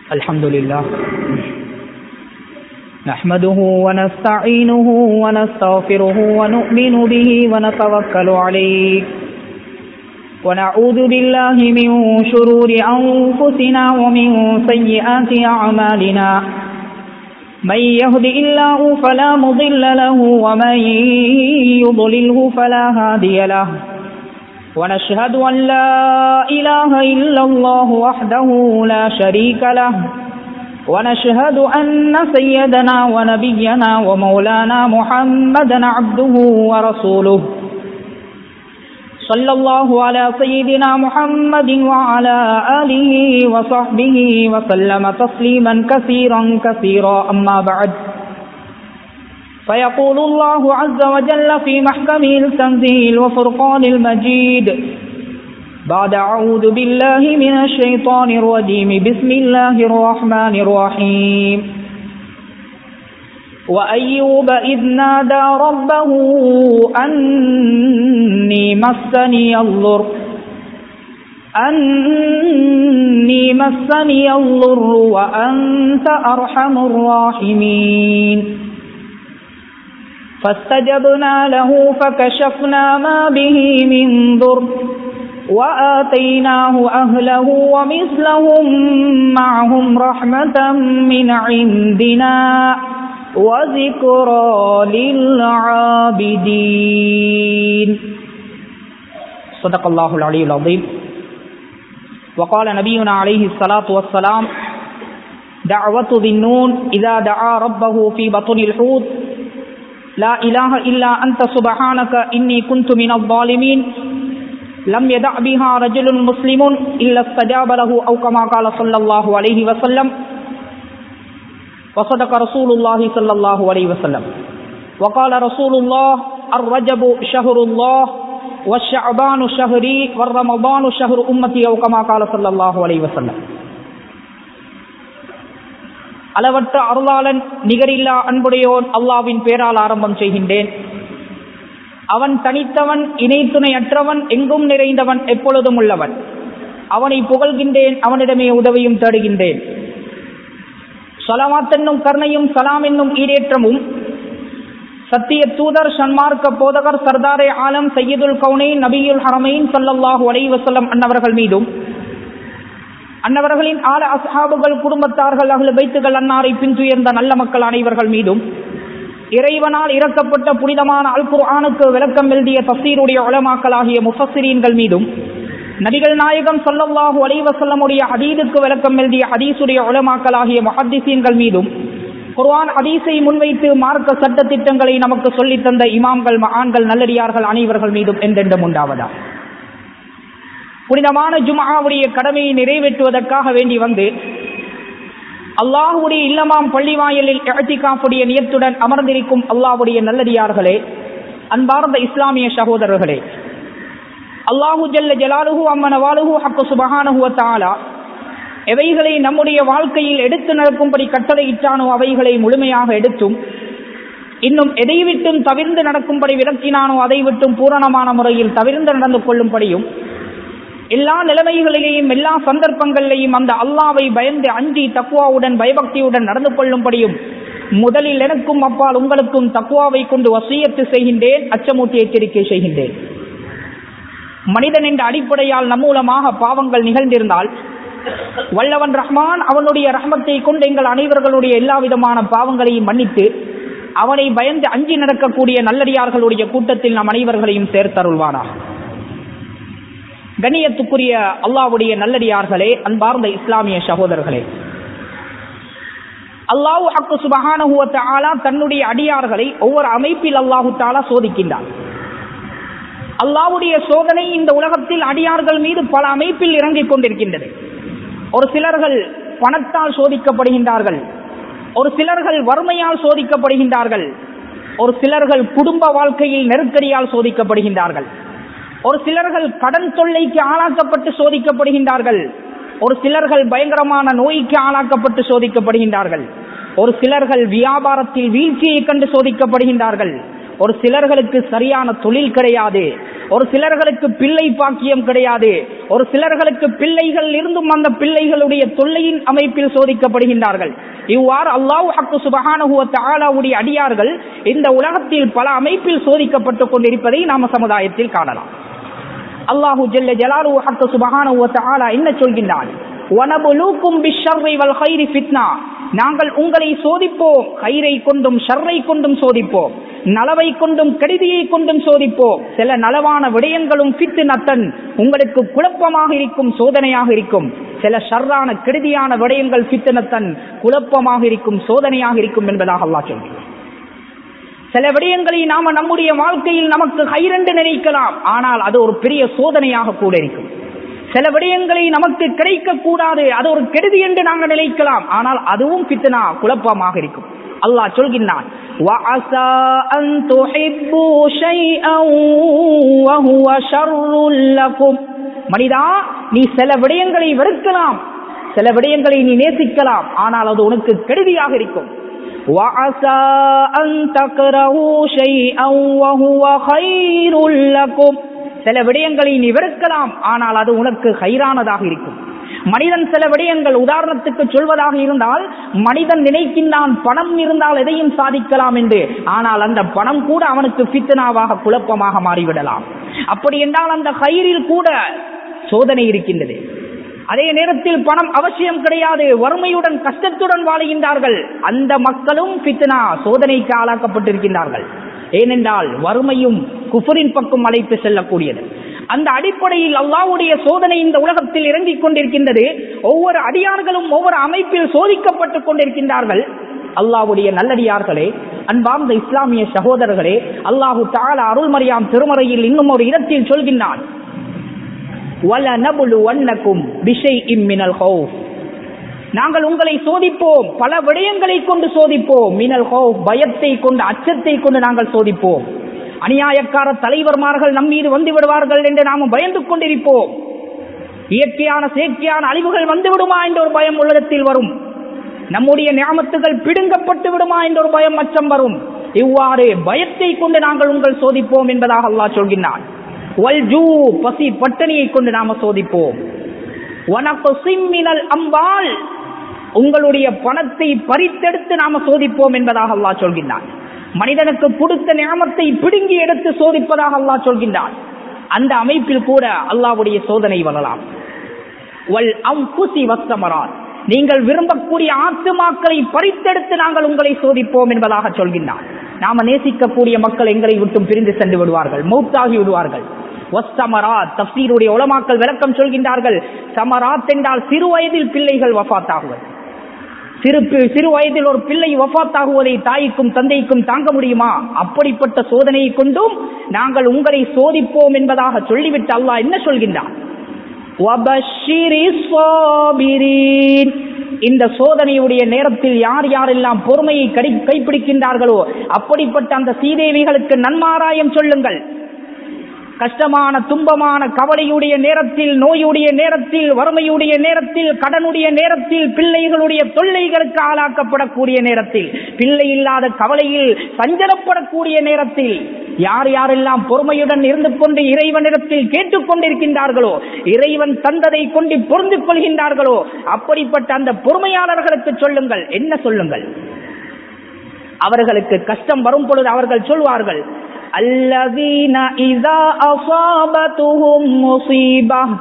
الحمد لله نحمده ونستعينه ونستغفره ونؤمن به ونتوكل عليه ونعوذ بالله من شرور أنفسنا ومن سيئات أعمالنا من يهده الله فلا مضل له ومن يضلله فلا هادي له ونشهد أن لا إله إلا الله وحده لا شريك له ونشهد أن سيدنا ونبينا ومولانا محمدا عبده ورسوله صلى الله على سيدنا محمد وعلى آله وصحبه وسلم تسليما كثيرا كثيرا أما بعد فيقول الله عز وجل في محكمه التنزيل وفرقان المجيد بعد أعوذ بالله من الشيطان الرجيم بسم الله الرحمن الرحيم وأيوب إذ نادى ربه أني مسني الضر وأنت أرحم الراحمين فاستجبنا له فكشفنا ما به من ضر وآتيناه أهله ومثلهم معهم رحمة من عندنا وذكرى للعابدين صدق الله العلي العظيم وقال نبينا عليه الصلاة والسلام دعوة ذي النون إذا دعا ربه في بطن الحوت لا إله إلا أنت سبحانك إني كنت من الظالمين لم يدع بها رجل مسلم إلا استجاب له أو كما قال صلى الله عليه وسلم وصدق رسول الله صلى الله عليه وسلم وقال رسول الله الرجب شهر الله والشعبان شهري والرمضان شهر أمتي أو كما قال صلى الله عليه وسلم அளவற்ற அருளாளன் நிகரில்லா அன்புடையோன் அல்லாஹ்வின் பேரால் ஆரம்பம் செய்கின்றேன். அவன் தனித்தவன், இணை துணை அற்றவன், எங்கும் நிறைந்தவன், எப்பொழுதும் உள்ளவன். அவனை புகழ்கின்றேன், அவனிடமே உதவியும் தேடுகின்றேன். ஸலவாத் என்னும் கருணையும் சலாம் என்னும் ஈடேற்றமும் சத்திய தூதர் சன்மார்க்க போதகர் சர்தாரே ஆலம் சையதுல் கௌனைன் நபியுல் ஹரமைன் ஸல்லல்லாஹு அலைஹி வஸல்லம் அன்னவர்கள் மீதும் அன்னவர்களின் ஆல அஸ்ஹாபுகள், குடும்பத்தார்கள், அஹ்லு பைத்துகள், அன்னாரை பின்துயர்ந்த நல்ல மக்கள் அனைவர்கள் மீதும் இறைவனால் இறக்கப்பட்ட புனிதமான அல் குர்ஆனுக்கு விளக்கம் எழுதிய தஃசீருடைய உலமாக்களாகிய முஃபஸ்ஸிரீன்கள் மீதும் நபிகள் நாயகம் ஸல்லல்லாஹு அலைஹி வஸல்லமுடைய ஹதீஸுக்கு விளக்கம் எழுதிய ஹதீஸுடைய உலமாக்களாகிய முஹத்திஸீன்கள் மீதும் குர்ஆன் ஹதீஸை முன்வைத்து மார்க்க சட்ட திட்டங்களை நமக்கு சொல்லித் தந்த இமாம்கள், மஆன்கள், நல்லடியார்கள் அனைவர்கள் மீதும் என்றென்றும் உண்டாவதா. புனிதமான ஜும்ஆவுடைய கடமையை நிறைவேற்றுவதற்காக வேண்டி வந்து அல்லாஹ்வுடைய இல்லமாம் பள்ளிவாயலில் இஅ்திகாஃபுடைய நியத்துடன் அமர்ந்திருக்கும் அல்லாஹ்வுடைய நல்லடியார்களே, அன்பார்ந்த இஸ்லாமிய சகோதரர்களே, அல்லாஹு ஜல்ல ஜலாலுஹு அம்மன வாலுஹு ஹக்கு சுப்ஹானஹு வ தஆலா எவைகளை நம்முடைய வாழ்க்கையில் எடுத்து நடக்கும்படி கட்டளையிட்டானோ அவைகளை முழுமையாக எடுத்தும், இன்னும் எதை விட்டும் தவிர்ந்து நடக்கும்படி விலக்கினானோ அதை விட்டும் பூரணமான முறையில் தவிர்ந்து நடந்து கொள்ளும்படியும், எல்லா நிலைமைகளிலேயும் எல்லா சந்தர்ப்பங்களிலேயும் அந்த அல்லாஹ்வை பயந்து அஞ்சி தக்வாவுடன் பயபக்தியுடன் நடந்து கொள்ளும்படியும் முதலில் எனக்கும் அப்பால் உங்களுக்கும் தக்வாவை கொண்டு வசியத்து செய்கின்றேன், அச்சமூட்டி எச்சரிக்கை செய்கின்றேன். மனிதன் என்ற அடிப்படையால் நம்மூலமாக பாவங்கள் நிகழ்ந்திருந்தால் வல்லவன் ரஹ்மான் அவனுடைய ரஹ்மத்தை கொண்டு எங்கள் அனைவர்களுடைய எல்லா விதமான பாவங்களையும் மன்னித்து அவனை பயந்து அஞ்சி நடக்கக்கூடிய நல்லடியார்களுடைய கூட்டத்தில் நம் அனைவர்களையும் சேர்த்தருள்வானாக. கண்ணியத்துக்குரிய அல்லாஹ்வுடைய நல்லடியார்களே, அன்பார்ந்த இஸ்லாமிய சகோதரர்களே, அல்லாஹ் ஹக்கு சுப்ஹானஹு வ தஆலா தன்னுடைய அடியார்களை ஒவ்வொரு அமைப்பில் அல்லாஹு தஆலா சோதிக்கின்றார். அல்லாஹ்வுடைய சோதனை இந்த உலகத்தில் அடியார்கள் மீது பல அமைப்பில் இறங்கிக் கொண்டிருக்கின்றது. ஒரு சிலர்கள் பணத்தால் சோதிக்கப்படுகின்றார்கள், ஒரு சிலர்கள் வறுமையால் சோதிக்கப்படுகின்றார்கள், ஒரு சிலர்கள் குடும்ப வாழ்க்கையில் நெருக்கடியால் சோதிக்கப்படுகின்றார்கள், ஒரு சிலர்கள் கடன் தொல்லைக்கு ஆளாக்கப்பட்டு சோதிக்கப்படுகின்றார்கள், ஒரு சிலர்கள் பயங்கரமான நோய்க்கு ஆளாக்கப்பட்டு சோதிக்கப்படுகின்றார்கள், ஒரு சிலர்கள் வியாபாரத்தில் வீழ்ச்சியை கண்டு சோதிக்கப்படுகின்றார்கள், ஒரு சிலர்களுக்கு சரியான தொழில் கிடையாது, ஒரு சிலர்களுக்கு பிள்ளை பாக்கியம் கிடையாது, ஒரு சிலர்களுக்கு பிள்ளைகள் இருந்தும் அந்த பிள்ளைகளுடைய தொல்லையின் அமைப்பில் சோதிக்கப்படுகின்றார்கள். இவ்வாறு அல்லாஹ் சுப்ஹானஹு வ தஆலாவுடைய அடியார்கள் இந்த உலகத்தில் பல அமைப்பில் சோதிக்கப்பட்டுக் கொண்டிருப்பதை நாம் சமுதாயத்தில் காணலாம். அல்லாஹு ஜல்ல ஜலாலுஹு ஹக்க சுப்ஹானஹு வ தஆலா என்ன சொல்கின்றான்? வனபுலூக்கும் பிஷ்ஷர்ரி வல் கைரி ஃபித்னா, நாங்கள் உங்களை சோதிப்போம், கைரை கொண்டும் ஷர்ரை கொண்டும் சோதிப்போம், நலவை கொண்டும் கெடுதியை கொண்டும் சோதிப்போம். சில நலவான விடயங்களும் ஃபித்னத்தன், உங்களுக்கு குழப்பமாக இருக்கும், சோதனையாக இருக்கும். சில ஷர்ரான கெடுதியான விடயங்கள் ஃபித்னத்தன், குழப்பமாக இருக்கும், சோதனையாக இருக்கும் என்பதாக அல்லாஹ் சொல்கிறார். சில விடயங்களை நாம நம்முடைய வாழ்க்கையில் நமக்கு கைரென்று நினைக்கலாம், ஆனால் அது ஒரு பெரிய சோதனையாக கூட இருக்கும். சில விடயங்களை நமக்கு கிடைக்க கூடாது, அது ஒரு கெடுதி என்று நாங்கள் நினைக்கலாம், ஆனால் அதுவும் ஃபித்னா, குழப்பமாக இருக்கும். அல்லாஹ் சொல்கின்றான், வஅஸா அன் துஹிப்பு ஷைஅன் வஹுவ ஷர்ருல் லகும், மனிதா நீ சில விடயங்களை வெறுக்கலாம், சில விடயங்களை நீ நேசிக்கலாம், ஆனால் அது உனக்கு கெடுதியாக இருக்கும். வஅஸா அன் தக்ரஹு ஷைஅன் வஹுவ கைருல் லகும், சில விடயங்களை நீ வெறுக்கலாம், ஆனால் அது உனக்கு கைரானதாக இருக்கும். மனிதன் சில விடயங்கள், உதாரணத்துக்கு சொல்வதாக இருந்தால், மனிதன் நினைக்கின்றான் பணம் இருந்தால் எதையும் சாதிக்கலாம் என்று, ஆனால் அந்த பணம் கூட அவனுக்கு ஃபித்னாவாக, குழப்பமாக மாறிவிடலாம். அப்படி என்றால் அந்த கைரில் கூட சோதனை இருக்கின்றது. அதே நேரத்தில் பணம் அவசியம் கிடையாது, வறுமையுடன் கஷ்டத்துடன் வாழுகின்றார்கள், அந்த மக்களும் ஃபித்னா, சோதனைக்கு ஆளாக்கப்பட்டிருக்கின்றார்கள். ஏனென்றால் வறுமையும் குஃபரின் பக்கம் அழைத்து செல்லக்கூடியது. அந்த அடிப்படையில் அல்லாஹ்வுடைய சோதனை இந்த உலகத்தில் இறங்கிக் கொண்டிருக்கின்றது. ஒவ்வொரு அடியார்களும் ஒவ்வொரு அமைப்பில் சோதிக்கப்பட்டுக் கொண்டிருக்கின்றார்கள். அல்லாஹ்வுடைய நல்லடியார்களே, அன்பார்ந்த இஸ்லாமிய சகோதரர்களே, அல்லாஹு தஆலா அருள்மறையாம் திருமறையில் இன்னும் ஒரு இடத்தில் சொல்கின்றான், வலனபுலுவன்னகும் பிஷைஇம் மினல் ஹௌஃப், நாங்கள் உங்களை சோதிப்போம், பல விடயங்களை கொண்டு சோதிப்போம். மினல் ஹௌஃப், பயத்தை கொண்டு, அச்சத்தை கொண்டு நாங்கள் சோதிப்போம். அநியாயக்கார தலைவர்மார்கள் நம் மீது வந்து விடுவார்கள் என்று நாம் பயந்து கொண்டிருப்போம். இயற்கையான செயற்கையான அழிவுகள் வந்து விடுமா என்ற ஒரு பயம் உள்ளத்தில் வரும். நம்முடைய நியாமத்துகள் பிடுங்கப்பட்டு விடுமா என்ற ஒரு பயம், அச்சம் வரும். இவ்வாறு பயத்தை கொண்டு நாங்கள் உங்கள் சோதிப்போம் என்பதாக அல்லாஹ் சொல்கின்றான். வல்ஜூ, பசி பட்டணியை கொண்டு நாம சோதிப்போம். வனக்ஸிம் மினல் அம்வால், உங்களுடைய பணத்தை பறித்தெடுத்து நாம சோதிப்போம் என்பதாக அல்லாஹ் சொல்கின்றான். மனிதனுக்கு கொடுத்த நியாமத்தை பிடுங்கி எடுத்து சோதிப்பதாக அல்லாஹ் சொல்கின்றான். அந்த அமைப்பில் கூட அல்லாஹ்வுடைய சோதனை வரலாம். வல் அன்ஃபுஸி வஸ்ஸமராத், நீங்கள் விரும்பக்கூடிய ஆத்துமாக்களை பறித்தெடுத்து நாங்கள் உங்களை சோதிப்போம் என்பதாக சொல்கின்றான். நாம நேசிக்கக்கூடிய மக்கள் எங்களை விட்டும் பிரிந்து சென்று விடுவார்கள், மௌத்தாகி விடுவார்கள். வஸ்ஸமராத், தஃப்சீருடைய உலமாக்கள் விளக்கம் சொல்கின்றார்கள், சமராத் என்றால் சிறு வயதில் பிள்ளைகள் வஃபாத்தாகுவது. சிறு வயதில் ஒரு பிள்ளை வஃபாத்தாகுவதை தாய்க்கும் தந்தைக்கும் தாங்க முடியுமா? அப்படிப்பட்ட சோதனையை கொண்டும் நாங்கள் உங்களை சோதிப்போம் என்பதாக சொல்லிவிட்டு அல்லாஹ் என்ன சொல்கின்றான்? வபஷ்ஷிரிஸ் ஸாபிரீன், இந்த சோதனையுடைய நேரத்தில் யார் யாரெல்லாம் பொறுமையை கைப்பிடிக்கின்றார்களோ அப்படிப்பட்ட அந்த சீதேவிகளுக்கு நன்மாராயம் சொல்லுங்கள். கஷ்டமான, துன்பமான, கவலையுடைய நேரத்தில், நோயுடைய நேரத்தில், வறுமையுடைய நேரத்தில், கடனுடைய நேரத்தில், பிள்ளைகளுடைய தொல்லைகளுக்கு ஆளாக்கப்படக்கூடிய நேரத்தில், பிள்ளை இல்லாத கவலையில் சஞ்சலப்படக்கூடிய நேரத்தில் யார் யாரெல்லாம் பொறுமையுடன் இருந்து கொண்டு இறைவனிடத்தில் கேட்டுக்கொண்டிருக்கின்றார்களோ, இறைவன் தந்ததை கொண்டு பொருந்து கொள்கின்றார்களோ, அப்படிப்பட்ட அந்த பொறுமையாளர்களுக்கு சொல்லுங்கள். என்ன சொல்லுங்கள்? அவர்களுக்கு கஷ்டம் வரும் பொழுது அவர்கள் சொல்வார்கள், அல்லதீன இதா அஸாபத்துஹும் முஸீபஹ்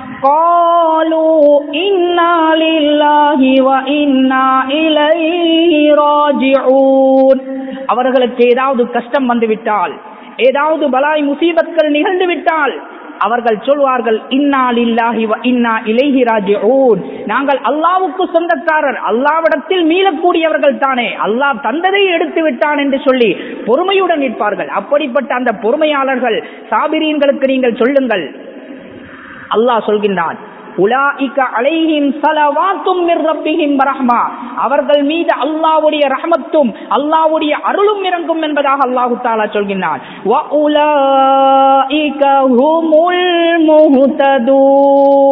காலூ இன்னா லில்லாஹி வ இன்னா இலைஹி ராஜிஊன். அவர்களுக்கு ஏதாவது கஷ்டம் வந்துவிட்டால், ஏதாவது பலாய் முசீபத்கள் நிகழ்ந்து விட்டால் அவர்கள் சொல்வார்கள், இன்னா லில்லாஹி வ இன்னா இலைஹி ராஜிஊன், நாங்கள் அல்லாஹ்வுக்கு சொந்தக்காரர், அல்லாஹ்விடத்தில் மீளக்கூடியவர்கள் தானே, அல்லாஹ் தந்ததை எடுத்து விட்டான் என்று சொல்லி பொறுமையுடன் நிற்பார்கள். அப்படிப்பட்ட அந்த பொறுமையாளர்கள் சாபிரீன்களுக்கு நீங்கள் சொல்லுங்கள். அல்லாஹ் சொல்கின்றான், உலாயிக அலைஹிம் ஸலவாத்தும் மிர் ரப்பிஹிம் வரஹ்மா, அவர்கள் மீது அல்லாஹ்வுடைய ரஹ்மத்தும் அல்லாஹ்வுடைய அருளும் இறங்கும் என்பதாக அல்லாஹ் தஆலா சொல்கிறான். வ உலாயிக ஹுமுல் முஹ்ததூன்,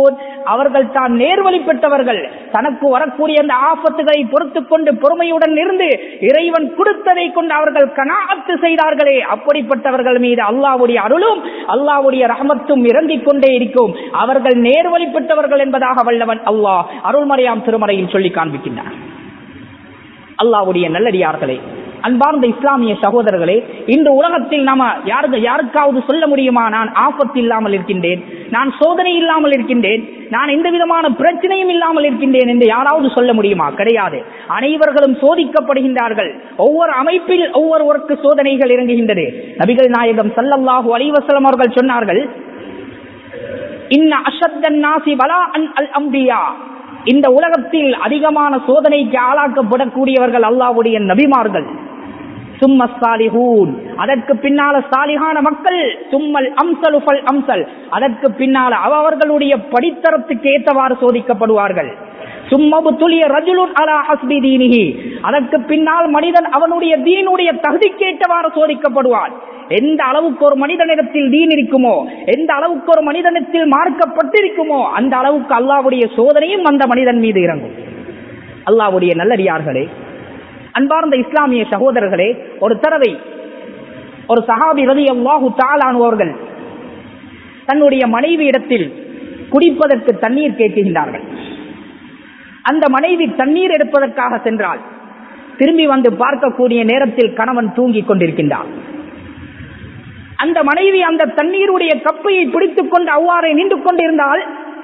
அவர்கள் தான் நேர்வழி பெற்றவர்கள். தனக்கு வரக்கூடிய அந்த ஆபத்துகளை பொறுத்துக் கொண்டு பொறுமையுடன் இருந்து இறைவன் கொடுத்ததை கொண்டு அவர்கள் கனாஅத்து செய்தார்களே, அப்படிப்பட்டவர்கள் மீது அல்லாஹ்வுடைய அருளும் அல்லாஹ்வுடைய ரஹமத்தும் இறங்கிக் கொண்டே இருக்கும். அவர்கள் நேர்வழி பெற்றவர்கள் என்பதாக வல்லவன் அல்லாஹ் அருள்மறையாம் திருமறையில் சொல்லி காண்பிக்கின்றார். அல்லாஹ்வுடைய நல்லடியார்களே, அன்பார்ந்த இஸ்லாமிய சகோதரர்களே, இந்த உலகத்தில் நாம யாருக்காவது சொல்ல முடியுமா, நான் ஆபத்து இல்லாமல் இருக்கின்றேன், நான் சோதனை இல்லாமல் இருக்கின்றேன், நான் எந்த விதமான பிரச்சனையும் இல்லாமல் இருக்கின்றேன் என்று யாராவது சொல்ல முடியுமா? கிடையாது. அனைவர்களும் சோதிக்கப்படுகின்றார்கள். ஒவ்வொரு அமைப்பில் ஒவ்வொருவருக்கு சோதனைகள் இறங்குகின்றது. நபிகள் நாயகம் ஸல்லல்லாஹு அலைஹி வஸல்லம் அவர்கள் சொன்னார்கள், இன்ன அஷத்தன் நாஸி பலாஅன் அல் அம்பியா, இந்த உலகத்தில் அதிகமான சோதனைக்கு ஆளாக்கப்படக்கூடியவர்கள் அல்லாஹ்வுடைய நபிமார்கள். சும்ம ஸாலிஹூன், அதற்கு பின்னால சாலிஹான மக்கள். சும்மல் அம்ஸலு ஃபல் அம்ஸல், அதற்கு பின்னால அவர்களுடைய படித்தரத்துக்கு ஏற்றவாறு சோதிக்கப்படுவார்கள். சும்மபுதுலிய ரஜுலுன் அலா ஹஸ்பி தீனிஹி, அதற்கு பின்னால் மனிதன் அவனுடைய தீனுடைய தகுதிக்கேற்றவாறு சோதிக்கப்படுவான். எந்த அளவுக்கு ஒரு மனிதனிடத்தில் தீன் இருக்குமோ, எந்த அளவுக்கு ஒரு மனிதனிடத்தில் மார்க்கப்பட்டிருக்குமோ, அந்த அளவுக்கு அல்லாஹ்வுடைய சோதனையும் அந்த மனிதன் மீது இறங்கும். அல்லாஹ்வுடைய நல்லடியார்களே, அன்பார்ந்த இஸ்லாமிய சகோதரர்களே, ஒரு தடவை ஒரு சஹாபி ரலியல்லாஹு தஆலா அன்ஹு அவர்கள் தன்னுடைய மனைவி இடத்தில் குடிப்பதற்கு தண்ணீர் கேட்கின்றார்கள். அந்த மனைவி தண்ணீர் எடுப்பதற்காக சென்றால் திரும்பி வந்து பார்க்கக்கூடிய நேரத்தில் கணவன் தூங்கிக் கொண்டிருக்கின்றார். அந்த மனைவி அந்த தண்ணீருடைய கப்பையை பிடித்துக் கொண்டு அவ்வாறே நின்று கொண்டிருந்தால்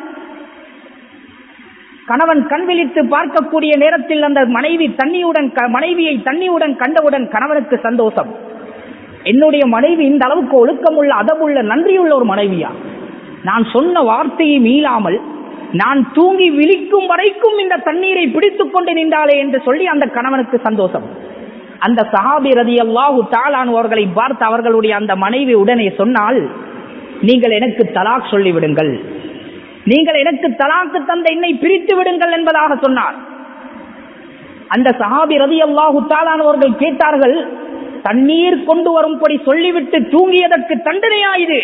கணவன் கண் விழித்து பார்க்கக்கூடிய நேரத்தில் அந்த மனைவியை தண்ணியுடன் கண்டவுடன் கணவனுக்கு சந்தோஷம். என்னுடைய மனைவி இந்த அளவுக்கு ஒழுக்கமுள்ள அதமுள்ள நன்றியுள்ள ஒரு மனைவியா, நான் சொன்ன வார்த்தையை மீளாமல் நான் தூங்கி விழிக்கும் வரைக்கும் இந்த தண்ணீரை பிடித்துக் கொண்டு நின்றாளே என்று சொல்லி அந்த கணவனுக்கு சந்தோஷம். அந்த சஹாபி ரலியல்லாஹு தஆலா அன்ஹு அவர்களை பார்த்து அவர்களுடைய அந்த மனைவி உடனே சொன்னால், நீங்கள் எனக்கு தலாக் சொல்லிவிடுங்கள், நீங்கள் எனக்கு தலாக்கு தந்த என்னை பிரித்து விடுங்கள் என்பதாக சொன்னார். அந்த சஹாபி ரலியல்லாஹு தஆலா அன்ஹு அவர்கள் கேட்டார்கள், தண்ணீர் கொண்டு வரும்படி சொல்லிவிட்டு தூங்கியதற்கு தண்டனையா இது?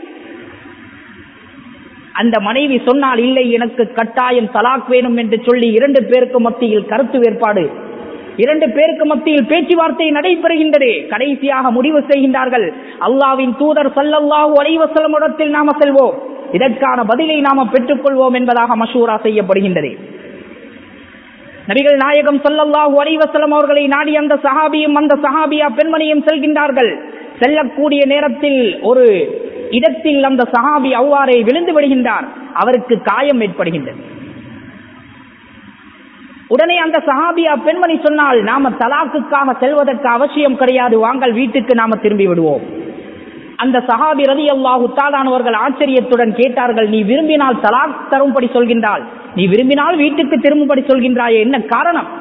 அந்த மனைவி சொன்னால், இல்லை, எனக்கு கட்டாயம் தலாக் வேணும் என்று சொல்லி 2 பேருக்கு மத்தியில் கருத்து வேறுபாடு, 2 பேருக்கு மத்தியில் பேச்சுவார்த்தை நடைபெறுகின்றது. கடைசியாக முடிவு செய்கின்றார்கள், அல்லாஹ்வின் தூதர் ஸல்லல்லாஹு அலைஹி வஸல்லம் இடத்தில் நாம செல்வோம், இதற்கான பதிலை நாம பெற்றுக் கொள்வோம் என்பதாக மஷூரா செய்யப்படுகின்றது. நபிகள் நாயகம் ஸல்லல்லாஹு அலைஹி வஸல்லம் அவர்களை நாடி அந்த சஹாபியும் அந்த சஹாபியா பெண்மணியும் செல்கின்றார்கள். செல்லக்கூடிய நேரத்தில் ஒரு இடத்தில் அந்த சஹாபி அவ்வாறே விழுந்து விடுகின்றார். அவருக்கு காயம் ஏற்படுகின்றது. உடனே அந்த சஹாபியா பெண்மணி சொன்னால், நாம தலாக்குக்காக செல்வதற்கு அவசியம் கிடையாது, வாங்கள் வீட்டுக்கு நாம திரும்பி விடுவோம். அந்த சஹாபி ரலியல்லாஹு தஆலா அவர்கள் ஆச்சரியத்துடன் கேட்டார்கள், நீ விரும்பினால் தலாக் தரும்படி சொல்கின்றாள், நீ விரும்பினால் வீட்டுக்கு திரும்பும்படி சொல்கின்றாயே, என்ன காரணம்?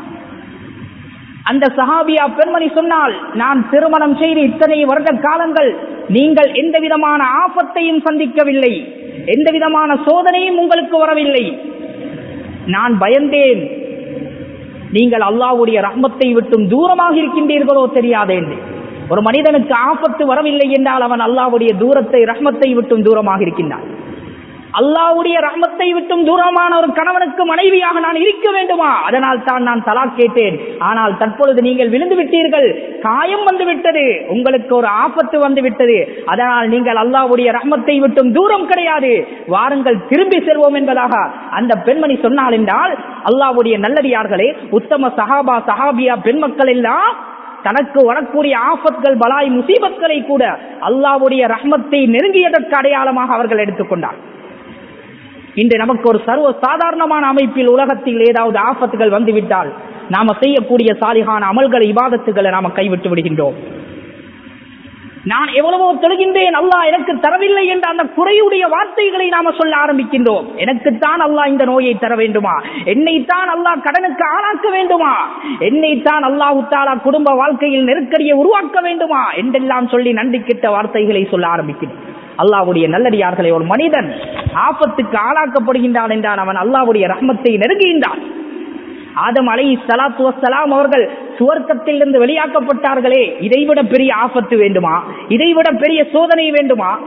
அந்த சஹாபியா பெண்மணி சொன்னால், நான் திருமணம் செய்து இத்தனை வருட காலங்கள் நீங்கள் எந்த விதமான ஆபத்தையும் சந்திக்கவில்லை, எந்த விதமான சோதனையும் உங்களுக்கு வரவில்லை. நான் பயந்தேன், நீங்கள் அல்லாஹ்வுடைய ரஹ்மத்தை விட்டும் தூரமாக இருக்கின்றீர்களோ தெரியாது என்று. ஒரு மனிதனுக்கு ஆபத்து வரவில்லை என்றால் அவன் அல்லாஹ்வுடைய தூரத்தை ரஹ்மத்தை விட்டும் தூரமாக இருக்கின்றான். அல்லாஹ்வுடைய ரஹ்மத்தை விட்டும் தூரமான ஒரு கணவனுக்கு மனைவியாக நான் இருக்க வேண்டுமா? அதனால் தான் நான் தலாக் கேட்டேன். ஆனால் தற்பொழுது நீங்கள் விழுந்து விட்டீர்கள், காயம் வந்து விட்டது, உங்களுக்கு ஒரு ஆபத்து வந்து விட்டது, அதனால் நீங்கள் அல்லாஹ்வுடைய ரஹ்மத்தை விட்டும் தூரம் கிடையாது, வாருங்கள் திரும்பி செல்வோம் என்பதாக அந்த பெண்மணி சொன்னாள் என்றால், அல்லாஹ்வுடைய நல்லடியார்களே, உத்தம சஹாபா சஹாபியா பெண்மக்கள் எல்லாம் தனக்கு வரக்கூடிய ஆபத்கள் பலாய் முசீபத்களை கூட அல்லாஹ்வுடைய ரஹ்மத்தை நெருங்கியதற்கு அடையாளமாக அவர்கள் எடுத்துக்கொண்டார். இன்று நமக்கு ஒரு சர்வ சாதாரணமான அமைப்பில் உலகத்தில் ஏதாவது ஆபத்துகள் வந்துவிட்டால் நாம செய்யக்கூடிய சாலிகான அமல்களை இபாதத்துகளை நாம கைவிட்டு விடுகின்றோம். நான் எவ்வளவோ தொழுகின்றேன், அல்லாஹ் எனக்கு தரவில்லை என்ற அந்த குறையுடைய வார்த்தைகளை நாம சொல்ல ஆரம்பிக்கின்றோம். எனக்குத்தான் அல்லாஹ் இந்த நோயை தர வேண்டுமா? என்னைத்தான் அல்லாஹ் கடனுக்கு ஆளாக்க வேண்டுமா? என்னைத்தான் அல்லாஹ் தஆலா குடும்ப வாழ்க்கையில் நெருக்கடியை உருவாக்க வேண்டுமா என்றெல்லாம் சொல்லி நன்றி கெட்ட வார்த்தைகளை சொல்ல ஆரம்பிக்கின்றோம். அல்லாஹ்வுடைய நல்லடியார்களே, ஒரு மனிதன் ஆபத்துக்கு ஆளாக்கப்படுகின்றான் என்றால் அவன் அல்லாஹ்வுடைய ரஹ்மத்தை நெருங்குகின்றான். ஆதம் அலைஹிஸ்ஸலாத்து வஸ்ஸலாம் அவர்கள் சுவர்க்கத்திலிருந்து வெளியாக்கப்பட்டார்களே, இதைவிட பெரிய ஆபத்து வேண்டுமா? இதைவிட பெரிய சோதனை வேண்டுமா?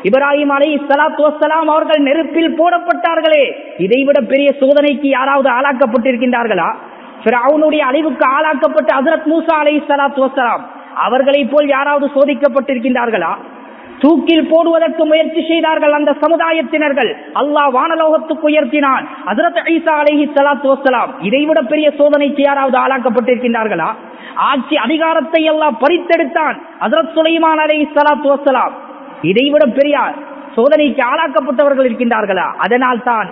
இப்ராஹிம் அலைஹிஸ்ஸலாத்து வஸ்ஸலாம் அவர்கள் நெருப்பில் போடப்பட்டார்களே, இதைவிட பெரிய சோதனைக்கு யாராவது ஆளாக்கப்பட்டிருக்கின்றார்களா? ஃபிரௌனுடைய அழிவுக்கு ஆளாக்கப்பட்ட ஹஜ்ரத் மூசா அலைஹிஸ்ஸலாத்து வஸ்ஸலாம் அவர்களை போல் யாராவது சோதிக்கப்பட்டிருக்கின்றார்களா? தூக்கில் போடுவதற்கு முயற்சி செய்தார்கள் அந்த சமுதாயத்தினர்கள், அல்லாஹ் வானலோகத்துக்கு உயர்த்தினான். ஹஜ்ரத் ஈசா அலைஹிஸ்ஸலாத்து வஸ்ஸலாம் இதைவிட பெரிய சோதனைக்கு யாராவது ஆளாக்கப்பட்டிருக்கின்றார்களா? ஆட்சி அதிகாரத்தை அல்லாஹ் பறித்தெடுத்தான். ஹஜ்ரத் சுலைமான் அலைஹிஸ்ஸலாத்து வஸ்ஸலாம் இதைவிட பெரிய சோதனைக்கு ஆளாக்கப்பட்டவர்கள் இருக்கின்றார்களா? அதனால் தான்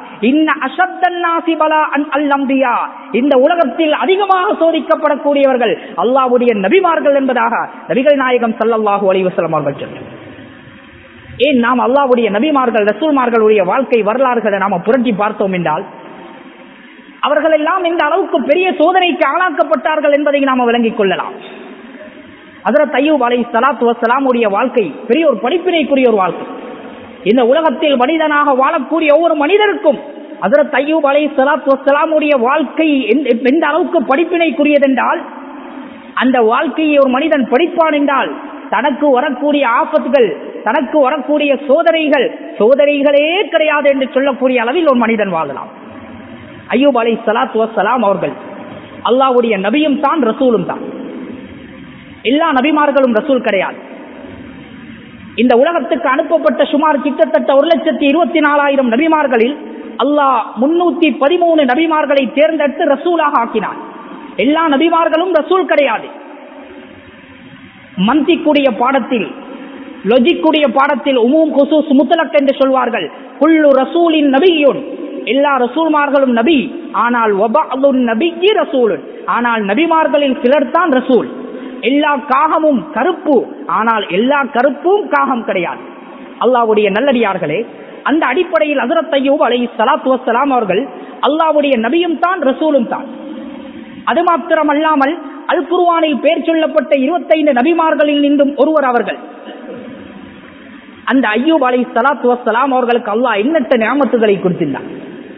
இந்த உலகத்தில் அதிகமாக சோதிக்கப்படக்கூடியவர்கள் அல்லாஹ்வுடைய நபிமார்கள் என்பதாக நபிகள் நாயகம் ஸல்லல்லாஹு அலைஹி வஸல்லம் அவர்கள் சொன்னார். ஏன் நாம் அல்லாஹ்வுடைய நபிமார்கள் ரசூல்மார்களுடைய வாழ்க்கை வரலாறுகளை நாம புரட்டி பார்த்தோம் என்றால் அவர்கள் எல்லாம் இந்த அளவுக்கு பெரிய சோதனைக்கு ஆளாக்கப்பட்டார்கள் என்பதை நாம விளங்கிக் கொள்ளலாம். ஹஜ்ரத் அய்யூப் அலைஹிஸ்ஸலாத்து வஸ்ஸலாம் உடைய வாழ்க்கை பெரிய ஒரு படிப்பினைக்குரிய ஒரு வாழ்க்கை. இந்த உலகத்தில் மனிதனாக வாழக்கூடிய ஒவ்வொரு மனிதருக்கும் ஹஜ்ரத் அய்யூப் அலைஹிஸ்ஸலாத்து வஸ்ஸலாம் உடைய வாழ்க்கை எந்த அளவுக்கு படிப்பினைக்குரியது என்றால், அந்த வாழ்க்கையை ஒரு மனிதன் படிப்பான் என்றால் தனக்கு வரக்கூடிய ஆபத்துகள், தனக்கு வரக்கூடிய சோதனைகளே கிடையாது என்று சொல்லக்கூடிய அளவில் ஒரு மனிதன் வாழலாம். அய்யூப் அலைஹிஸ்ஸலாத்து வஸ்ஸலாம் அவர்கள் அல்லாஹ்வுடைய நபியும் தான் ரசூலும் தான். எல்லா நபிமார்களும் ரசூல் கிடையாது. இந்த உலகத்துக்கு அனுப்பப்பட்ட சுமார் கிட்டத்தட்ட 1,24,000 நபிமார்களில் அல்லாஹ் 313 நபிமார்களை தேர்ந்தெடுத்து ரசூலாக ஆக்கினார். எல்லா நபிமார்களும் ரசூல் கிடையாது. மந்திக்குடைய பாடத்தில், லொஜிக்குடைய பாடத்தில் உமூம் குசூஸ் முத்தலக் என்று சொல்வார்கள். குல்லு ரசூலின் நபியுன், எல்லா ரசூல்மார்களும் நபி, ஆனால் வபஅதுன் நபிக்கு ரசூலுன், ஆனால் நபிமார்களில் சிலர் தான் ரசூல். எல்லா காகமும் கருப்பு, ஆனால் எல்லா கருப்பும் காகம் கிடையாது. அல்லாஹ்வுடைய நல்லடியார்களே, அந்த அடிப்படையில் ஹஜ்ரத் அய்யூப் அலைஹிஸ்ஸலாத்து வஸ்ஸலாம் அவர்கள் அல்லாஹ்வுடைய நபியும் தான் ரசூலும் தான். அது மாத்திரமல்லாமல் அல் குர்ஆனில் பெயர் சொல்லப்பட்ட 25 நபிமார்களில் நின்றும் ஒருவர் அவர்கள். அந்த அய்யூப் அலைஹிஸ்ஸலாத்து வஸ்ஸலாம் அவர்களுக்கு அல்லாஹ் எண்ணற்ற நிஅமத்துகளை கொடுத்திருந்தார்.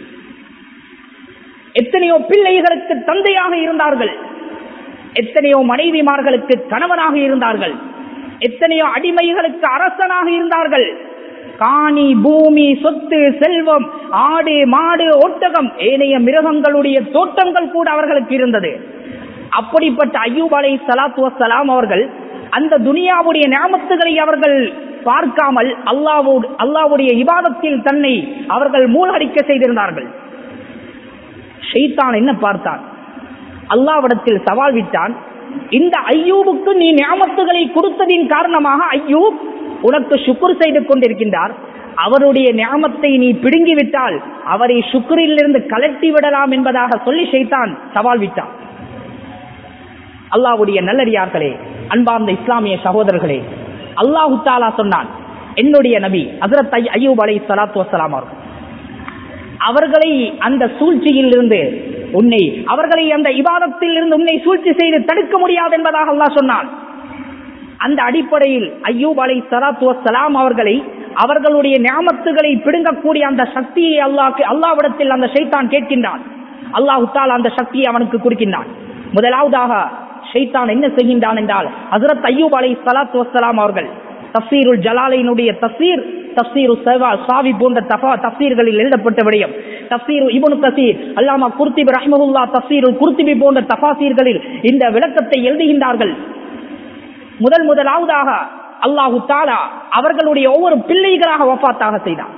எத்தனையோ பிள்ளைகளுக்கு தந்தையாக இருந்தார்கள், எத்தனையோ மனைவிமார்களுக்கு கணவனாக இருந்தார்கள், எத்தனையோ அடிமைகளுக்கு அரசனாக இருந்தார்கள். காணி, பூமி, சொத்து, செல்வம், ஆடு, மாடு, ஒட்டகம், ஏனைய மிருகங்களுடைய தோட்டங்கள் கூட அவர்களுக்கு இருந்தது. அப்படிப்பட்ட அய்யூப் அலைஹிஸ்ஸலாத்து வஸ்ஸலாம் அவர்கள் அந்த துனியாவுடைய நிஅமத்துகளை அவர்கள் பார்க்காமல் அல்லாஹ்வுடைய இபாதத்தில் தன்னை அவர்கள் மூழ்கடிக்க செய்திருந்தார்கள். ஷைத்தான் என்ன பார்த்தான்? அல்லாஹ்விடத்தில் சவால் விட்டான். இந்த அய்யூபுக்கு நீ நிஅமத்துகளை கொடுத்ததின் காரணமாக அய்யூப் உனக்கு ஷுக்ர் செய்து கொண்டிருக்கின்றார். அவருடைய நிஅமத்தை நீ பிடுங்கிவிட்டால் அவரை ஷுக்ரிலிருந்து கலட்டி விடலாம் என்பதாக சொல்லி ஷைத்தான் சவால் விட்டான். அல்லாஹ்வுடைய நல்லடியார்களே, அன்பார்ந்த இஸ்லாமிய சகோதரர்களே, அல்லாஹு தஆலா சொன்னான், என்னுடைய நபி ஹஜ்ரத் அய்யூப் அலைஹிஸ்ஸலாத்து வஸ்ஸலாம் அவர்களை அந்த சூழ்ச்சியில் இருந்து அவர்களை அந்த இபாதத்தில் இருந்து உன்னை சூழ்ச்சி செய்து தடுக்க முடியாது என்பதாக அல்லாஹ் சொன்னான். அந்த அடிப்படையில் அய்யூப் அலைஹிஸ்ஸலாத்து வஸ்ஸலாம் அவர்களை அவர்களுடைய நிஅமத்துகளை பிடுங்கக்கூடிய அந்த சக்தியை அல்லாஹ்விடத்தில் அந்த ஷைத்தான் கேட்கின்றான். அல்லாஹ் தஆலா அந்த சக்தியை அவனுக்கு கொடுக்கின்றான். முதலாவதாக ஷைத்தான் என்ன செய்கின்றான் என்றால், ஹஜ்ரத் அய்யூப் அலைஹிஸ்ஸலாத்து வஸ்ஸலாம் அவர்கள் தஃப்சீருல் ஜலாலைனுடைய தஃப்சீரு சாவி போன்ற தஃப்சீர்களில் எழுதப்பட்ட விடயம், தஃப்சீரு இப்னு கஸீர், அல்லாமா குர்துபி ரஹ்மஹுல்லாஹ் தஃப்சீருல் குர்துபி போன்ற தஃபாசீர்களில் இந்த விளக்கத்தை எழுதுகின்றார்கள். முதலாவதாக அல்லாஹு தஆலா அவர்களுடைய ஒவ்வொரு பிள்ளைகளாக வஃபாத்தாக செய்தார்.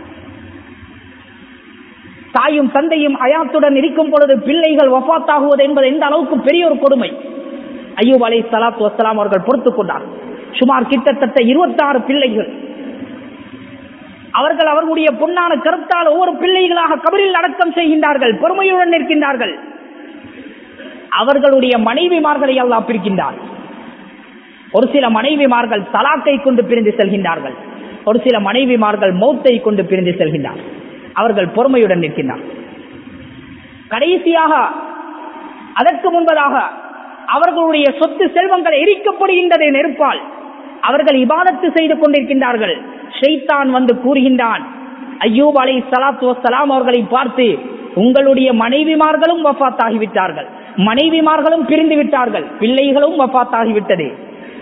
தாயும் தந்தையும் ஹயாத்துடன் இருக்கும் பொழுது பிள்ளைகள் வஃபாத்தாகுவது என்பது எந்த அளவுக்கு பெரிய ஒரு கொடுமை. அய்யூப் அலைஹிஸ்ஸலாத்து வஸ்ஸலாம் அவர்கள் பொறுத்துக் கொண்டார். சுமார் கிட்டத்தட்ட 26 பிள்ளைகள். அவர்கள் அவர்களுடைய பொன்னான கருத்தால் ஒவ்வொரு பிள்ளைகளாக கபரில் அடக்கம் செய்கின்றார்கள், பொறுமையுடன் நிற்கின்றார்கள். அவர்களுடைய மனைவிமார்களை அல்லாஹ் பிரிக்கின்றார். ஒரு சில மனைவிமார்கள் தலாக்கை கொண்டு பிரிந்து செல்கின்றார்கள், ஒரு சில மனைவிமார்கள் மௌத்தை கொண்டு பிரிந்து செல்கின்றார்கள். அவர்கள் பொறுமையுடன் நிற்கின்றார். கடைசியாக அதற்கு முன்பதாக அவர்களுடைய சொத்து செல்வங்கள் எரிக்கப்படுகின்றது நெருப்பால். அவர்கள் இபாதத்து செய்து கொண்டிருக்கின்றார்கள். ஷைத்தான் வந்து கூறுகின்றான், அய்யூப் அலைஹிஸ்ஸலாத்து வஸ்ஸலாம் அவர்களை பார்த்து, உங்களுடைய மனைவிமார்களும் வஃபாத்தாகிவிட்டார்கள், மனைவிமார்களும் பிரிந்து விட்டார்கள், பிள்ளைகளும் வஃபாத்தாகிவிட்டது.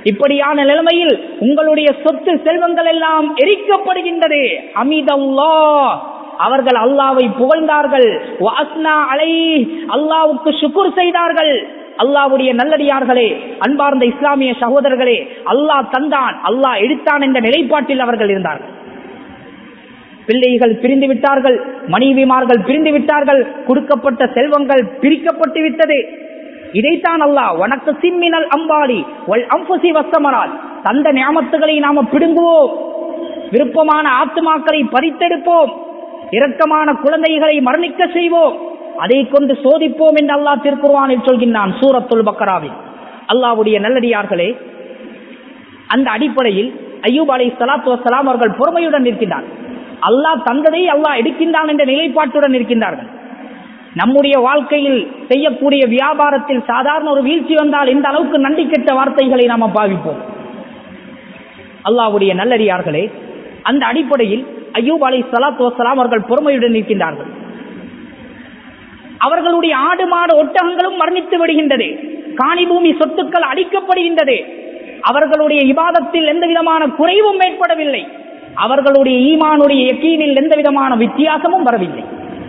இப்படியான நிலைமையில் உங்களுடைய சொத்து செல்வங்கள் எல்லாம் எரிக்கப்படுகின்றது. அமிதல்லாஹ், அவர்கள் அல்லாஹ்வை புகழ்ந்தார்கள். வஅஸ்னா அலைஹி, அல்லாஹ்வுக்கு ஷுக்ர் செய்தார்கள். அல்லாஹ்வுடைய நல்லடியார்களே, அன்பார்ந்த இஸ்லாமிய சகோதரர்களே, அல்லாஹ் தந்தான், அல்லாஹ் எடுத்தான் என்ற நிலைப்பாட்டில் அவர்கள் இருந்தார்கள். பிள்ளைகள் பிரிந்து விட்டார்கள், மனைவிமார்கள் பிரிந்து விட்டார்கள், கொடுக்கப்பட்ட செல்வங்கள் பிரிக்கப்பட்டு விட்டது. இதைத்தான் அல்லாஹ் வனக்கு சிம்மினல் அம்பாலி வல் அம்புசி வசமரால், தந்த நியாமத்துகளை நாம பிடுங்குவோம், விருப்பமான ஆத்துமாக்களை பறித்தெடுப்போம், இரக்கமான குழந்தைகளை மரணிக்க செய்வோம், அதை கொண்டு சோதிப்போம் என்று அல்லாஹ் திருக்குர்ஆனில் சொல்கின்றான் சூரத்துல் பக்கராவில். அல்லாஹ்வுடைய நல்லடியார்களே, அந்த அடிப்படையில் அய்யூப் அலைஹிஸ்ஸலாத்து வஸ்ஸலாம் அவர்கள் பொறுமையுடன் இருக்கின்றார். அல்லாஹ் தந்ததை அல்லாஹ் எடுக்கின்றான் என்ற நிலைப்பாட்டுடன் இருக்கின்றார்கள். நம்முடைய வாழ்க்கையில் செய்யக்கூடிய வியாபாரத்தில் சாதாரண ஒரு வீழ்ச்சி வந்தால் இந்த அளவுக்கு நன்றி கெட்ட வார்த்தைகளை நாம பாவிப்போம். அல்லாஹ்வுடைய நல்லடியார்களே, அந்த அடிப்படையில் அய்யூப் அலைஹிஸ்ஸலாத்து வஸ்ஸலாம் அவர்கள் பொறுமையுடன் இருக்கின்றார்கள். அவர்களுடைய ஆடு மாடு ஒட்டகங்களும் மரணித்து விடுகின்றது, காணி பூமி சொத்துக்கள் அழிக்கப்படுகின்றது. அவர்களுடைய இபாதத்தில் எந்த விதமான குறைவும் ஏற்படவில்லை, அவர்களுடைய ஈமானுடைய யகீனில் எந்த விதமான வித்தியாசமும் வரவில்லை.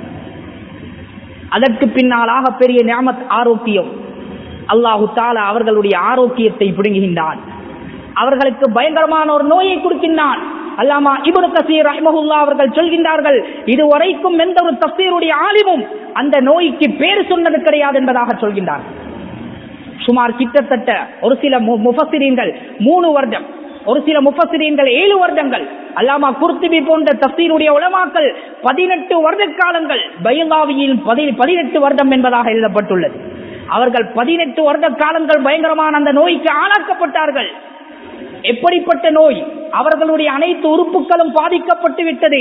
அதற்கு பின்னாலாக பெரிய நிஅமத் ஆரோக்கியம். அல்லாஹு தஆலா அவர்களுடைய ஆரோக்கியத்தை பிடுங்குகின்றான், அவர்களுக்கு பயங்கரமான ஒரு நோயை கொடுக்கின்றான். அல்லாமா இப்னு கஸீர் ரஹ்மஹுல்லாஹ் அவர்கள் சொல்கின்றார்கள், இதுவரைக்கும் எந்த ஒரு தஃசீருடைய ஆலிமும் அந்த நோய்க்கு பேர் சொன்னது கிடையாது என்பதாக சொல்கின்றார். சுமார் கிட்டத்தட்ட ஒரு சில முஃபஸ்ஸிரீன்கள் 3 வருடம், ஒரு சில முஃபஸ்ஸிரீன்கள் 7 வருடங்கள், அல்லாமா குர்துபி போன்ற தஃசீருடைய உலமாக்கள் 18 வருட காலங்கள், பைலாவியில் 18 வருடம் என்பதாக எழுதப்பட்டுள்ளது. அவர்கள் 18 வருட காலங்கள் பயங்கரமான அந்த நோய்க்கு ஆளாக்கப்பட்டார்கள். எப்படிப்பட்ட நோய்? அவர்களுடைய அனைத்து உறுப்புகளும் பாதிக்கப்பட்டு விட்டது.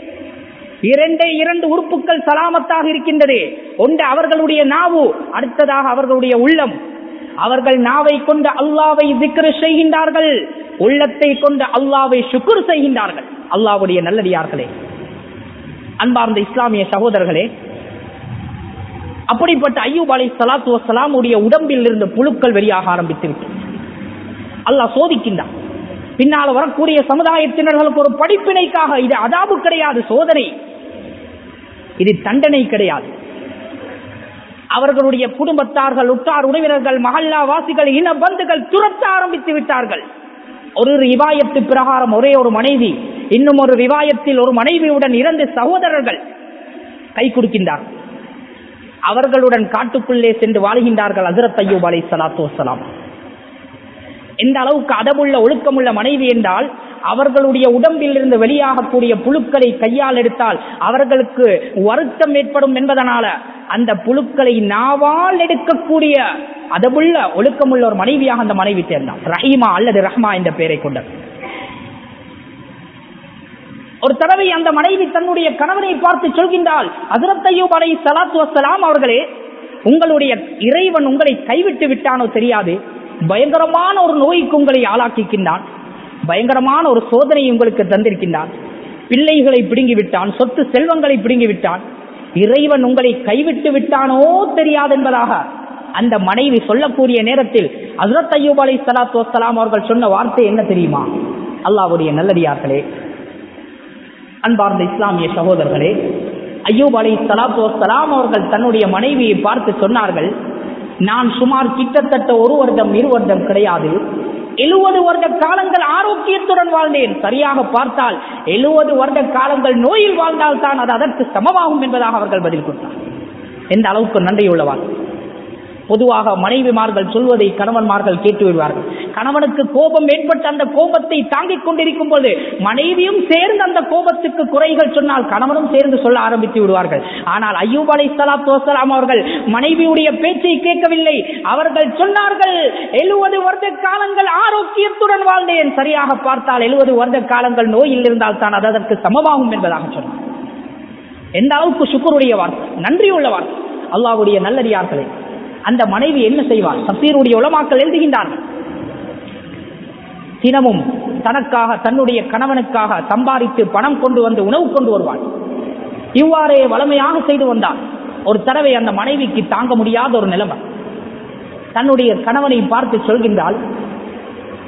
2 உறுப்புகள் சலாமத்தாக இருக்கின்றது. ஒன்று அவர்களுடைய நாவு, அடுத்ததாக அவர்களுடைய உள்ளம். அவர்கள் நாவை கொண்டு அல்லாஹ்வை திக்ர் செய்கின்றார்கள், உள்ளத்தை கொண்டு அல்லாஹ்வை ஷுக்ர் செய்கின்றார்கள். அல்லாஹ்வுடைய நல்லடியார்களே, அன்பார்ந்த இஸ்லாமிய சகோதரர்களே, அப்படிப்பட்ட அய்யூப் அலைஹிஸ்ஸலாத்து வஸ்ஸலாம் உடைய உடம்பில் இருந்து புழுக்கள் வெளியாக ஆரம்பித்து விட்டது. அல்லாஹ் சோதிக்கின்றான். பின்னால் வரக்கூடிய சமுதாயத்தினர்களுக்கு ஒரு படிப்பினைக்காக. இது அதாபு கிடையாது, சோதனை, இது தண்டனை கிடையாது. அவர்களுடைய குடும்பத்தார்கள், உற்றார் உறவினர்கள், மஹல்லா வாசிகள், இன பந்துகள் துரத்த ஆரம்பித்து விட்டார்கள். ஒரு ரிவாயத்து பிரகாரம் ஒரே ஒரு மனைவி, இன்னும் ஒரு ரிவாயத்தில் ஒரு மனைவியுடன் 2 சகோதரர்கள் கை கொடுக்கின்றார்கள். அவர்களுடன் காட்டுக்குள்ளே சென்று வாழ்கின்றார்கள் ஹஜ்ரத் அய்யூப் அலைஹிஸ்ஸலாத்து வஸ்ஸலாம். எந்த அளவுக்கு அதமுள்ள ஒழுக்கமுள்ள மனைவி என்றால், அவர்களுடைய உடம்பில் இருந்து வெளியாகக்கூடிய புழுக்களை கையால் எடுத்தால் அவர்களுக்கு வருத்தம் ஏற்படும் என்பதனால அந்த புழுக்களை நாவால் எடுக்கக்கூடிய அதமுள்ள ஒழுக்கமுள்ள ஒரு மனைவியாக அந்த மனைவி சேர்ந்தார். ரஹீமா அல்லது ரஹ்மா என்ற பெயரை கொண்டது. ஒரு தடவை அந்த மனைவி தன்னுடைய கணவனை பார்த்து சொல்கின்றாள், ஹஜ்ரத் அய்யூப் அலைஹிஸ்ஸலாத்து வஸ்ஸலாம் அவர்களே, உங்களுடைய இறைவன் உங்களை கைவிட்டு விட்டானோ தெரியாது, பயங்கரமான ஒரு நோய்க்கு உங்களை ஆளாக்கிக்கின்றான், பயங்கரமான ஒரு சோதனையை உங்களுக்கு தந்திருக்கின்றான், பிள்ளைகளை பிடுங்கி விட்டான், சொத்து செல்வங்களை பிடுங்கி விட்டான், இறைவன் உங்களை கைவிட்டு விட்டானோ தெரியாது என்பதாக அந்த மனைவி சொல்லக்கூடிய நேரத்தில் ஹஜ்ரத் அய்யூப் அலைஹிஸ்ஸலாத்து வஸ்ஸலாம் அவர்கள் சொன்ன வார்த்தை என்ன தெரியுமா? அல்லாஹ்வுடைய நல்லடியார்களே, அன்பார்ந்த இஸ்லாமிய சகோதரர்களே, அய்யூப் அலைஹிஸ்ஸலாத்து வஸ்ஸலாம் அவர்கள் தன்னுடைய மனைவியை பார்த்து சொன்னார்கள், நான் சுமார் கிட்டத்தட்ட 1 வருடம் 2 வருடம் கிடையாது, 70 வருட காலங்கள் ஆரோக்கியத்துடன் வாழ்ந்தேன். சரியாக பார்த்தால் 70 வருட காலங்கள் நோயில் வாழ்ந்தால் தான் அது அதற்கு சமமாகும் என்பதாக அவர்கள் பதில் கொடுத்தார். எந்த அளவுக்கு நன்றியுள்ளவார். பொதுவாக மனைவிமார்கள் சொல்வதை கணவன்மார்கள் கேட்டு விடுவார்கள். கணவனுக்கு கோபம் ஏற்பட்ட அந்த கோபத்தை தாங்கிக் கொண்டிருக்கும் போது மனைவியும் சேர்ந்து அந்த கோபத்துக்கு குறைகள் சொன்னால் கணவனும் சேர்ந்து சொல்ல ஆரம்பித்து விடுவார்கள். ஆனால் அய்யூப் அலைஹிஸ்ஸலாத்து வஸ்ஸலாம் அவர்கள் மனைவியுடைய பேச்சை கேட்கவில்லை. அவர்கள் சொன்னார்கள், 70 வருட காலங்கள் ஆரோக்கியத்துடன் வாழ்ந்தேன், சரியாக பார்த்தால் 70 வருட காலங்கள் நோயில் இருந்தால் தான் அது அதற்கு சமமாகும் என்பதாக சொன்னார். எந்த அளவுக்கு சுக்ருடைய வார்த்தை, நன்றியுள்ள வார்த்தை. அல்லாஹ்வுடைய நல்லடியார்களே, அந்த மனைவி என்ன செய்வார்? தஃசீருடைய உலமாக்கள் எழுதுகின்றார்கள், தினமும் தனக்காக தன்னுடைய கணவனுக்காக சம்பாதித்து பணம் கொண்டு வந்து உணவு கொண்டு வருவாள். இவ்வாறே வளமையாக செய்து வந்தார். ஒரு தடவை அந்த மனைவிக்கு தாங்க முடியாத ஒரு நிலைமை. தன்னுடைய கணவனை பார்த்து சொல்கின்றால்,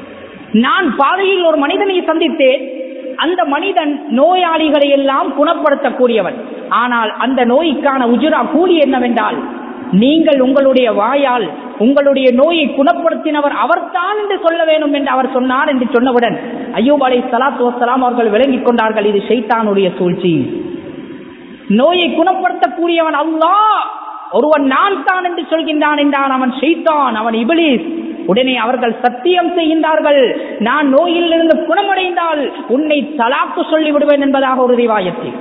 நான் பாதையில் ஒரு மனிதனை சந்தித்தேன். அந்த மனிதன் நோயாளிகளை எல்லாம் குணப்படுத்தக்கூடியவன். ஆனால் அந்த நோய்க்கான உஜ்ரா கூலி என்னவென்றால், நீங்கள் உங்களுடைய வாயால் உங்களுடைய நோயை குணப்படுத்தினவர் அவர்தான் என்று சொல்ல வேண்டும் என்று அவர் சொன்னார் என்று சொன்னவுடன் அய்யூப் அலைஹிஸ்ஸலாத்து வஸ்ஸலாம் அவர்கள் விளங்கிக் கொண்டார்கள், இது ஷைத்தானுடைய சூழ்ச்சி. நோயை குணப்படுத்தக்கூடியவன் அல்லாஹ், ஒருவன் நான் தான் என்று சொல்கின்றான் என்றான், அவன் ஷைத்தான், அவன் இப்லீஸ். உடனே அவர்கள் சத்தியம் செய்கின்றார்கள், நான் நோயில் இருந்து குணமடைந்தால் உன்னை தலாக்கு சொல்லிவிடுவேன் என்பதாக ஒரு ரிவாயத்தில்,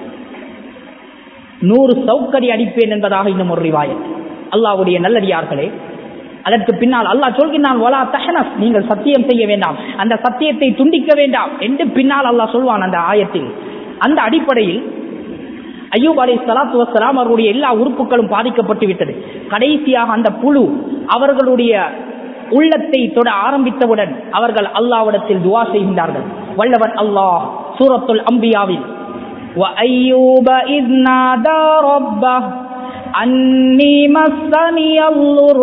100 சவுக்கடி அடிப்பேன் என்பதாக இன்னும் ஒரு ரிவாயத். அல்லாஹ்வுடைய நல்லடியார்களே, அதற்கு பின்னால் அல்லாஹ் சொல்கிறான், வலா தஹனஸ், நீங்கள் சத்தியம் செய்ய வேண்டாம், அந்த சத்தியத்தை துண்டிக்க வேண்டாம் என்று பின்னால் அல்லாஹ் சொல்வான் அந்த ஆயத்தில். அந்த அடிப்படையில் அய்யூப் அலைஹிஸ்ஸலாத்து வஸ்ஸலாம் அவர்களுடைய எல்லா உறுப்புகளும் பாதிக்கப்பட்டு விட்டது. கடைசியாக அந்த புழு அவர்களுடைய உள்ளத்தை தொட ஆரம்பித்தவுடன் அவர்கள் அல்லாஹ்விடத்தில் துஆ செய்கின்றார்கள். வல்லவன் அல்லாஹ் சூரத்துல் அம்பியாவில் وَأَيُّوبَ إِذْ نَادَى رَبَّهُ أَنِّي مَسَّنِيَ الضُّرُّ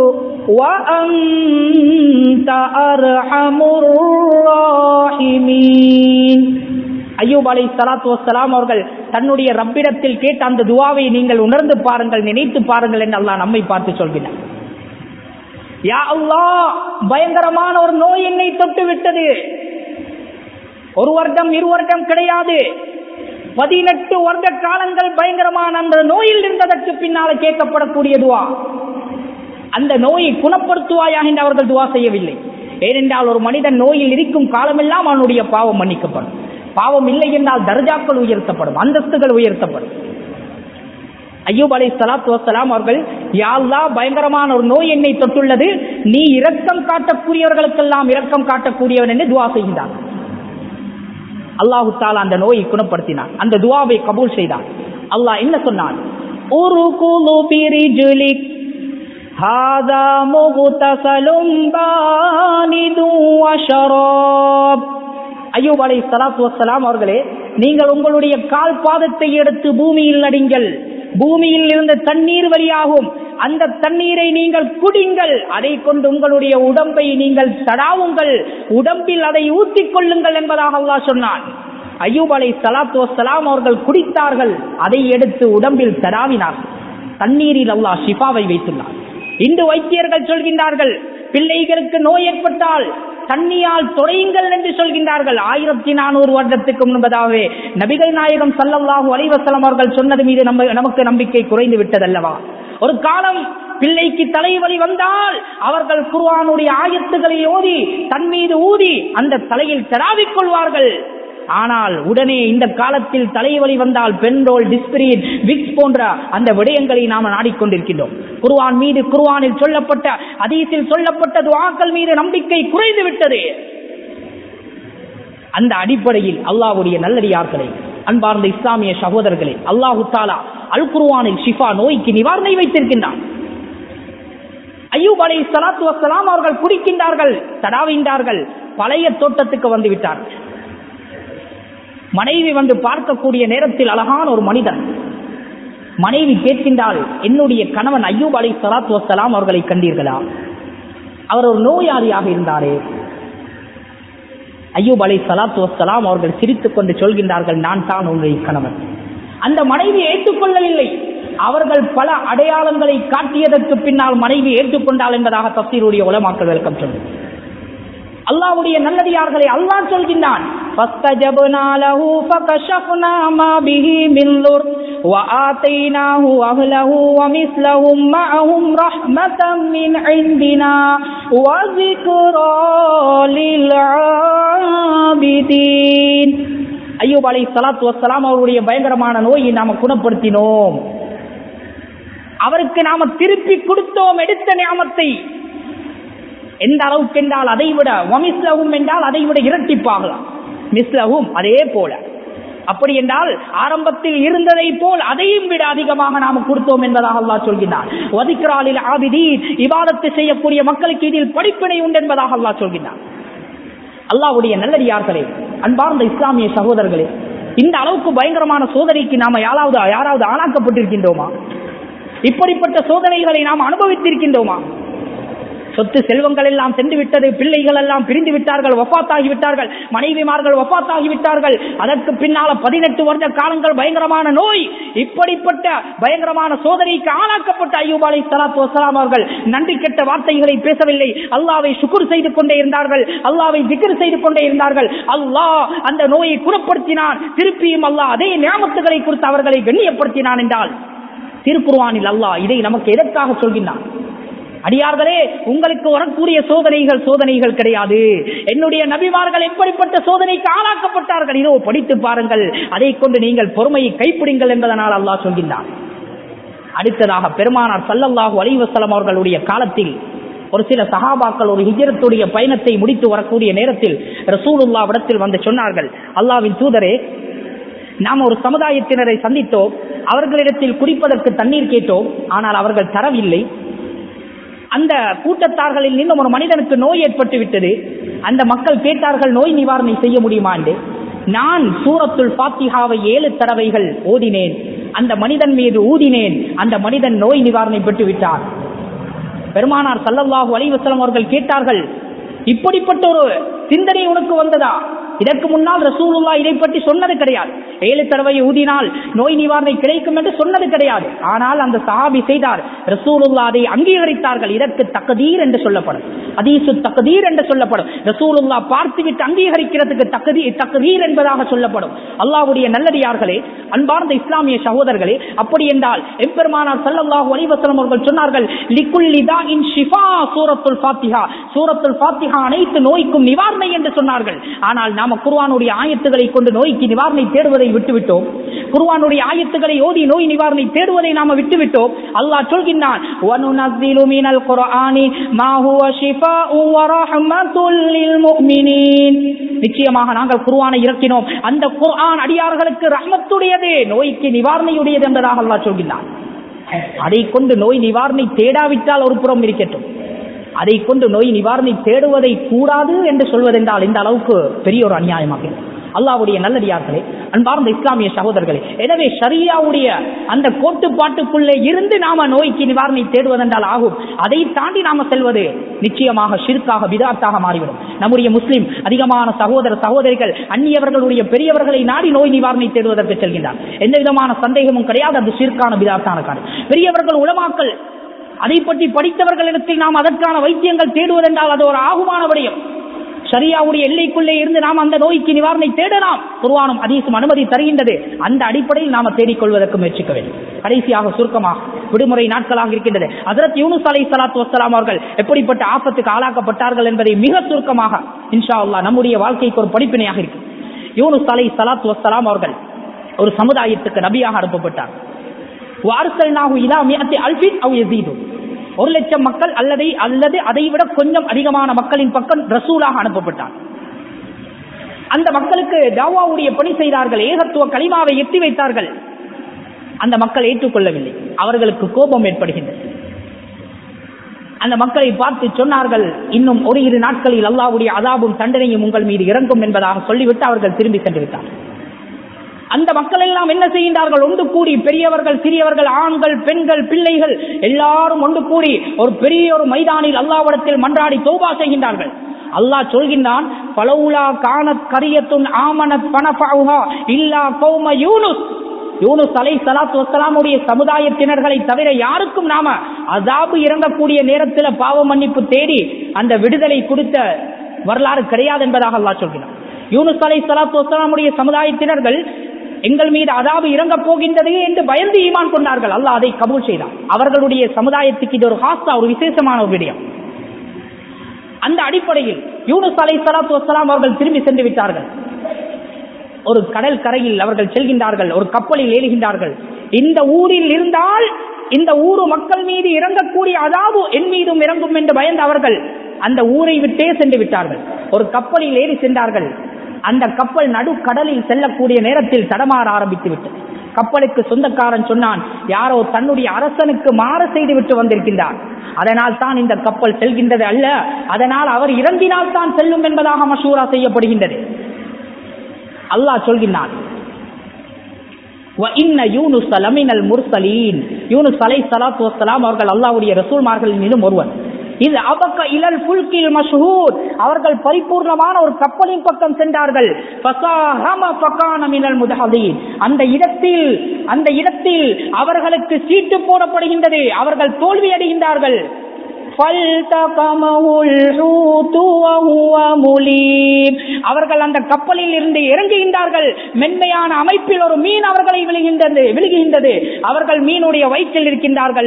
وَأَنْتَ أَرْحَمُ الرَّاحِمِينَ. அய்யூப் அலைஹிஸ்ஸலாத்து வஸ்ஸலாம் அவர்கள் தன்னுடைய ரப்பிடத்தில் கேட்ட அந்த துஆவை நீங்கள் உணர்ந்து பாருங்கள், நினைத்து பாருங்கள் என்று அல்லாஹ் நம்மை பார்த்து சொல்கிறார். யா அல்லாஹ், பயங்கரமான ஒரு நோய் என்னை தொட்டு விட்டது. 1 வருடம் 2 வருடம் கிடையாது, 18 வருட காலங்கள் பயங்கரமான அந்த நோயில் இருந்ததற்கு பின்னால் கேட்கப்படக்கூடிய துஆ. அந்த நோயை குணப்படுத்துவாயாக என்று அவர்கள் துஆ செய்யவில்லை. ஏனென்றால் ஒரு மனிதன் நோயில் இருக்கும் காலமெல்லாம் அவனுடைய பாவம் மன்னிக்கப்படும். பாவம் இல்லை என்றால் தர்ஜாக்கள் உயர்த்தப்படும், அந்தஸ்துகள் உயர்த்தப்படும். அய்யூப் அலைஹிஸ்ஸலாத்து வஸ்ஸலாம் அவர்கள், யா அல்லாஹ், பயங்கரமான ஒரு நோய் என்னை தொட்டுள்ளது, நீ இரக்கம் காட்டக்கூடியவர்களுக்கெல்லாம் இரக்கம் காட்டக்கூடியவன் என்று துஆ செய்கிறார். அல்லாஹு தஆலா அந்த நோயை குணப்படுத்தினான், அந்த துஆவை கபூல் செய்தான். அல்லாஹ் என்ன சொன்னான், உருகுலு பிரிஜுலிக் ஹாதா முக்தஸலும் பானிது வஷராப். அய்யூப் அலைஹிஸ்ஸலாத்து வஸ்ஸலாம் அவர்களே, நீங்கள் உங்களுடைய கால் பாதத்தை எடுத்து பூமியில் அடிங்கள், பூமியில் இருந்து தண்ணீர் வழியாகும், அந்த தண்ணீரை நீங்கள் குடிங்கள், அதை கொண்டு உங்களுடைய உடம்பை நீங்கள் தடாவுங்கள், உடம்பில் அதை ஊற்றிக் கொள்ளுங்கள் என்பதாக அல்லாஹ் சொன்னான். அய்யூப் அலைஹிஸ்ஸலாத்து வஸ்ஸலாம் அவர்கள் குடித்தார்கள், அதை எடுத்து உடம்பில் தடாவினார்கள். தண்ணீரில் அல்லாஹ் ஷிஃபாவை வைத்துள்ளார். இன்று வைத்தியர்கள் சொல்கின்றார்கள், பிள்ளைகளுக்கு நோய் ஏற்பட்டால் தண்ணியால் துடையுங்கள் என்று சொல்கின்றார்கள். 1400 வருடத்துக்கு முன்பதாகவே நபிகள் நாயகம் ஸல்லல்லாஹு அலைஹி வஸல்லம் அவர்கள் சொன்னது மீது நமக்கு நம்பிக்கை குறைந்து விட்டதல்லவா? ஒரு காலம் பிள்ளைக்கு தலைவலி வந்தால் அவர்கள் குர்ஆனுடைய ஆயத்துக்களை ஓதி தன் மீது ஊதி அந்த தலையில் தடாவிக் கொள்வார்கள். ஆனால் உடனே இந்த காலத்தில் தலைவலி வந்தால் பென்டோல், டிஸ்பிரின், விக்ஸ் போன்ற அந்த விடயங்களை நாம் நாடிக்கொண்டிருக்கின்றோம். குர்ஆன் மீது, குர்ஆனில் சொல்லப்பட்ட, ஹதீஸில் சொல்லப்பட்ட துஆக்கள் மீது நம்பிக்கை குறைந்து விட்டது. அந்த அடிப்படையில் அல்லாஹ்வுடைய நல்லடியார்களே, அன்பார்ந்த இஸ்லாமிய சகோதரர்களே, அல்லாஹு தஆலா அல் குர்ஆனில் ஷிஃபா, நோய்க்கு நிவாரணை வைத்திருக்கின்றான். அய்யூப் அலைஹிஸ்ஸலாத்து வஸ்ஸலாம் அவர்கள் குடிக்கின்றார்கள், தடாவின்றார்கள், பழைய தோட்டத்துக்கு வந்து விட்டார்கள். மனைவி வந்து பார்க்கக்கூடிய நேரத்தில் அழகான ஒரு மனிதன். மனைவி கேட்கின்றால், என்னுடைய கணவன் அய்யூப் அலைஹிஸ்ஸலாத்து வஸ்ஸலாம் அவர்களை கண்டீர்களா? அவர் ஒரு நோயாளியாக இருந்தாரே. அய்யூப் அலைஹிஸ்ஸலாத்து வஸ்ஸலாம் அவர்கள் சிரித்துக் கொண்டு சொல்கின்றார்கள், நான் தான் உங்களுடைய கணவன். அந்த மனைவி ஏற்றுக்கொள்ளவில்லை. அவர்கள் பல அடையாளங்களை காட்டியதற்கு பின்னால் மனைவி ஏற்றுக்கொண்டாள் என்பதாக தஃசீருடைய உலமாக்கள் விளக்கம் சொல்லும். அல்லாஹ்வுடைய நல்லடியார்களை அல்லாஹ் சொல்கின்றான், ஃபஸ்தஜப்னா லஹு ஃபகஷஃப்னா மா பிஹி மின் லுர் வஆதைனாஹு அஹ்லஹு வமிஸ்லஹும் மஅஹும் ரஹ்மத்தம் மின் இன்தினா வஸிக்ரா லில் ஆபிதீன். அய்யூப் அலைஹிஸ்ஸலாத்து வஸ்ஸலாம் அவருடைய பயங்கரமான நோயை நாம குணப்படுத்தினோம். அவருக்கு நாம திருப்பி கொடுத்தோம் எடுத்த நியாமத்தை. எந்த அளவுக்கு என்றால் அதை விட, வமிஸ்லஹும் என்றால் அதை விட இரட்டிப்பாகலாம், மிஸ்லஹும் அதே போல. அப்படி என்றால் ஆரம்பத்தில் இருந்ததை போல் அதையும் விட அதிகமாக நாம கொடுத்தோம் என்பதாக அல்லாஹ் சொல்கிறார். வஸிக்ரா லில் ஆபிதீன், இபாதத்து செய்யக்கூடிய மக்களுக்கு இதில் படிப்பினை உண்டு என்பதாக அல்லாஹ் சொல்கிறார். அல்லாஹ்வுடைய நல்லடியார்களே, அன்பார்ந்த இஸ்லாமிய சகோதரர்களே, இந்த அளவுக்கு பயங்கரமான சோதனைக்கு நாம யாராவது ஆளாக்கப்பட்டிருக்கின்றோமா? இப்படிப்பட்ட சோதனைகளை நாம் அனுபவித்திருக்கின்றோமா? சொத்து செல்வங்கள் எல்லாம் சென்று விட்டது, பிள்ளைகள் எல்லாம் பிரிந்து விட்டார்கள், வஃபாத்தாகிவிட்டார்கள், மனைவிமார்கள் வஃபாத்தாகிவிட்டார்கள். அதற்கு பின்னால 18 வருட காலங்கள் பயங்கரமான நோய். இப்படிப்பட்ட பயங்கரமான சோதனைக்கு ஆளாக்கப்பட்ட அய்யூப் அலைஹிஸ்ஸலாத்து வஸ்ஸலாம் அவர்கள் நன்றி கெட்ட வார்த்தைகளை பேசவில்லை. அல்லாஹ்வை ஷுக்ர் செய்து கொண்டே இருந்தார்கள், அல்லாஹ்வை திக்ர் செய்து கொண்டே இருந்தார்கள். அல்லாஹ் அந்த நோயை குணப்படுத்தினான். திருப்பியும் அல்லாஹ் அதே நியாமத்துகளை குறித்து அவர்களை கண்ணியப்படுத்தினான் என்றால் திருக்குர்ஆனில் அல்லாஹ் இதை நமக்கு எதற்காக சொல்கின்றான்? அடியார்களே, உங்களுக்கு வரக்கூடிய சோதனைகள் கிடையாது. என்னுடைய நபிமார்கள் எப்படிப்பட்ட சோதனைக்கு ஆளாக்கப்பட்டார்கள், இதோ படித்து பாருங்கள், அதை கொண்டு நீங்கள் பொறுமையை கைப்பிடுங்கள் என்பதனால் அல்லாஹ் சொல்கின்றான். அடுத்ததாக பெருமானார் ஸல்லல்லாஹு அலைஹி வஸல்லம் அவர்களுடைய காலத்தில் ஒரு சில சஹாபாக்கள் ஒரு ஹிஜ்ரத்துடைய பயணத்தை முடித்து வரக்கூடிய நேரத்தில் ரசூலுல்லாஹ் இடத்தில் வந்து சொன்னார்கள், அல்லாஹ்வின் தூதரே, நாம் ஒரு சமுதாயத்தினரை சந்தித்தோம், அவர்களிடத்தில் குடிப்பதற்கு தண்ணீர் கேட்டோம், ஆனால் அவர்கள் தரவில்லை. அந்த கூட்டத்தார்களில் இன்னும் ஒரு மனிதனுக்கு நோய் ஏற்பட்டு விட்டது. அந்த மக்கள் கேட்டார்கள், நோய் நிவாரணை செய்ய முடியுமா என்று. நான் சூரத்துல் ஃபாத்திஹாவை 7 தடவைகள் ஓதினேன், அந்த மனிதன் மீது ஊதினேன், அந்த மனிதன் நோய் நிவாரணை பெற்று விட்டார். பெருமானார் ஸல்லல்லாஹு அலைஹி வஸல்லம் அவர்கள் கேட்டார்கள், இப்படிப்பட்ட ஒரு சிந்தனை உனக்கு வந்ததா? இதற்கு முன்னால் ரசூலுல்லாஹ் இதை பற்றி சொன்னது கிடையாது. 7 தடவை ஊதினால் நோய் நிவாரணை கிடைக்கும் என்று சொன்னது கிடையாது. ஆனால் அந்த சஹாபி செய்தார். ரசூலுல்லாஹ் அதை அங்கீகரித்தார்கள். இதற்கு தக்தீர் என்று சொல்லப்படும், ஹதீஸு தக்தீர் என்று சொல்லப்படும். ரசூலுல்லாஹ் பார்த்துவிட்டு அங்கீகரிக்கிறதுக்கு தக்தீர் என்பதாக சொல்லப்படும். அல்லாஹ்வுடைய நல்லடியார்களே, அன்பார்ந்த இஸ்லாமிய சகோதரர்களே, அப்படி என்றால் எம்பெருமானார் ஸல்லல்லாஹு அலைஹி வஸல்லம் அவர்கள் சொன்னார்கள், லிகுல்லி தாஇன் ஷிஃபா சூரத்துல் ஃபாத்திஹா, சூரத்துல் ஃபாத்திஹா அனைத்து நோய்க்கும் நிவாரணை என்று சொன்னார்கள். ஆனால் நாம குர்ஆனுடைய ஆயத்துக்களை கொண்டு நோய்க்கு நிவாரணை தேடுவதை விட்டுவிட்டோம். குர்ஆனுடைய ஆயத்துக்களை ஓதி நோய் நிவாரணை தேடுவதை நாம விட்டுவிட்டோம். அல்லாஹ் சொல்கின்றான், வனுனஸ்ஸிலு மினல் குர்ஆனி மா ஹுவ ஷிஃபாஉ வ ரஹ்மத்துல் லில் முஃமினீன். நிச்சயமாக நாங்கள் குர்ஆனை இறக்கினோம், அந்த குர்ஆன் அடியார்களுக்கு ரஹ்மத்துடையது, நோய்க்கு நிவாரணையுடையது என்பதாக அல்லாஹ் சொல்கின்றான். அதை கொண்டு நோய் நிவாரணை தேடாவிட்டால் ஒரு புறம் இருக்கட்டும், அதை கொண்டு நோய் நிவாரணை தேடுவதை கூடாது என்று சொல்வதென்றால் இந்த அளவுக்கு பெரிய ஒரு அநியாயமாக அல்லாஹ்வுடைய நல்லடியார்களே, அன்பார்ந்த இஸ்லாமிய சகோதரர்களே. எனவே ஷரியாவுடைய அந்த கோட்டுப்பாட்டுக்குள்ளே இருந்து நாம நோய்க்கு நிவாரணை தேடுவதென்றால் ஆகும். அதை தாண்டி நாம செல்வது நிச்சயமாக ஷிர்காக பிதாத்தாக மாறிவிடும். நம்முடைய முஸ்லிம் அதிகமான சகோதரிகள் அந்நியவர்களுடைய பெரியவர்களை நாடி நோய் நிவாரணை தேடுவதற்கு செல்கின்றார். எந்த விதமான சந்தேகமும் கிடையாது, அது ஷிர்கான பிதாத்தான காரணம். பெரியவர்கள் உலமாக்கள் அதை பற்றி படித்தவர்களிடத்தில் நாம் அதற்கான வைத்தியங்கள் தேடுவதென்றால் அது ஒரு ஆகுமான விடயம். ஷரியாவுடைய எல்லைக்குள்ளே இருந்து நாம் அந்த நோய்க்கு நிவாரணை தேடலாம். குர்ஆனும் ஹதீஸும் அனுமதி தருகின்றது. அந்த அடிப்படையில் நாம தேடிக்கொள்வதற்கு முயற்சிக்க வேண்டும். கடைசியாக சுருக்கமாக, விடுமுறை நாட்களாக இருக்கின்றது. ஹஜ்ரத் யூனுஸ் அலைஹிஸ்ஸலாத்து வஸ்ஸலாம் அவர்கள் எப்படிப்பட்ட ஆபத்துக்கு ஆளாக்கப்பட்டார்கள் என்பதை மிக சுருக்கமாக இன்ஷா அல்லாஹ் நம்முடைய வாழ்க்கைக்கு ஒரு படிப்பினையாக இருக்கு. யூனுஸ் அலைஹிஸ்ஸலாத்து வஸ்ஸலாம் அவர்கள் ஒரு சமுதாயத்துக்கு நபியாக அனுப்பப்பட்டார். வஅர்ஸல்னாஹு இலா மிஅத்தி அல்ஃபின் அவ் யஸீது, 1,00,000 மக்கள் அல்லது அதை விட கொஞ்சம் அதிகமான மக்களின் பக்கம் ரசூலாக அனுப்பப்பட்டார். அந்த மக்களுக்கு தாவாவுடைய பணி செய்தார்கள், ஏகத்துவ கலிமாவை எட்டி வைத்தார்கள். அந்த மக்கள் ஏற்றுக்கொள்ளவில்லை, அவர்களுக்கு கோபம் ஏற்படுகின்றது. அந்த மக்களை பார்த்து சொன்னார்கள், இன்னும் ஒரு 2 நாட்களில் அல்லாஹ்வுடைய அதாபும் தண்டனையும் உங்கள் மீது இறங்கும் என்பதாக சொல்லிவிட்டு அவர்கள் திரும்பி சென்று விட்டார்கள். அந்த மக்கள் எல்லாம் என்ன செய்கின்றார்கள்? ஒன்று கூடி, பெரியவர்கள் சிறியவர்கள், ஆண்கள் பெண்கள் பிள்ளைகள் எல்லாரும் ஒன்று கூடி ஒரு பெரிய ஒரு மைதானில் அல்லாஹ்விடத்தில் மன்றாடி தௌபா செய்கின்றார்கள். அல்லாஹ் சொல்கின்றான், ஃபலௌலா கானத் கரியத்துன் ஆமனத் ஃபனஃபஉஹா இல்லா கௌம யூனுஸ். யூனுஸ் அலைஹிஸ்ஸலாத்து வஸ்ஸலாமுடைய சமுதாயத்தினர்களை தவிர யாருக்கும் நாம அஸாபு இறங்கக்கூடிய நேரத்தில் பாவ மன்னிப்பு தேடி அந்த விடுதலை கொடுத்த வரலாறு கிடையாது என்பதாக அல்லாஹ் சொல்கிறான். யூனுஸ் அலைஹிஸ்ஸலாத்து வஸ்ஸலாமுடைய சமுதாயத்தினர்கள் எங்கள் மீது அஸாபு இறங்க போகின்றது என்று பயந்து ஈமான் கொண்டார்கள். அல்லாஹ் அதை கபூல் செய்தான். அவர்களுடைய சமுதாயத்துக்கு இது ஒரு ஹாஸா, ஒரு விசேஷமான ஒரு விடயம். அந்த அடிப்படையில் யூனுஸ் அலைஹிஸ்ஸலாத்து வஸ்ஸலாம் அவர்கள் திரும்பி சென்று விட்டார்கள். ஒரு கடல் கரையில் அவர்கள் செல்கின்றார்கள், ஒரு கப்பலில் ஏறுகின்றார்கள். இந்த ஊரில் இருந்தால் இந்த ஊரு மக்கள் மீது இறங்கக்கூடிய அஸாபு என் மீதும் இறங்கும் என்று பயந்து அவர்கள் அந்த ஊரை விட்டே சென்று விட்டார்கள். ஒரு கப்பலில் ஏறி சென்றார்கள். அந்த கப்பல் நடுக்கடலில் செல்லக்கூடிய நேரத்தில் தடமாற ஆரம்பித்து விட்டது. கப்பலுக்கு சொந்தக்காரன் சொன்னான், யாரோ தன்னுடைய அரசனுக்கு மாறு செய்து விட்டு வந்திருக்கின்றார், அதனால் தான் இந்த கப்பல் செல்கின்றது அல்ல, அதனால் அவர் இறந்தினால் தான் செல்லும் என்பதாக மஷூரா செய்யப்படுகின்றது. அல்லாஹ் சொல்கின்றான், யூனுஸ் அலைஹிஸ்ஸலாத்து வஸ்ஸலாம் அவர்கள் அல்லாஹ்வுடைய ரசூல்மார்களின் மீதும் ஒருவர். இது அபக்க இலல் புல்கில் மஷ்ஹூர், அவர்கள் பரிபூர்ணமான ஒரு கப்பலின் பக்கம் சென்றார்கள். அந்த இடத்தில் அவர்களுக்கு சீட்டு போடப்படுகின்றது, அவர்கள் தோல்வி அடைகின்றார்கள். அவர்கள் அந்த கப்பலில் இருந்து இறங்குகின்றார்கள். மென்மையான அமைப்பில் ஒரு மீன் அவர்களை விழுகின்றது. அவர்கள் மீனுடைய வயிற்றில் இருக்கின்றார்கள்.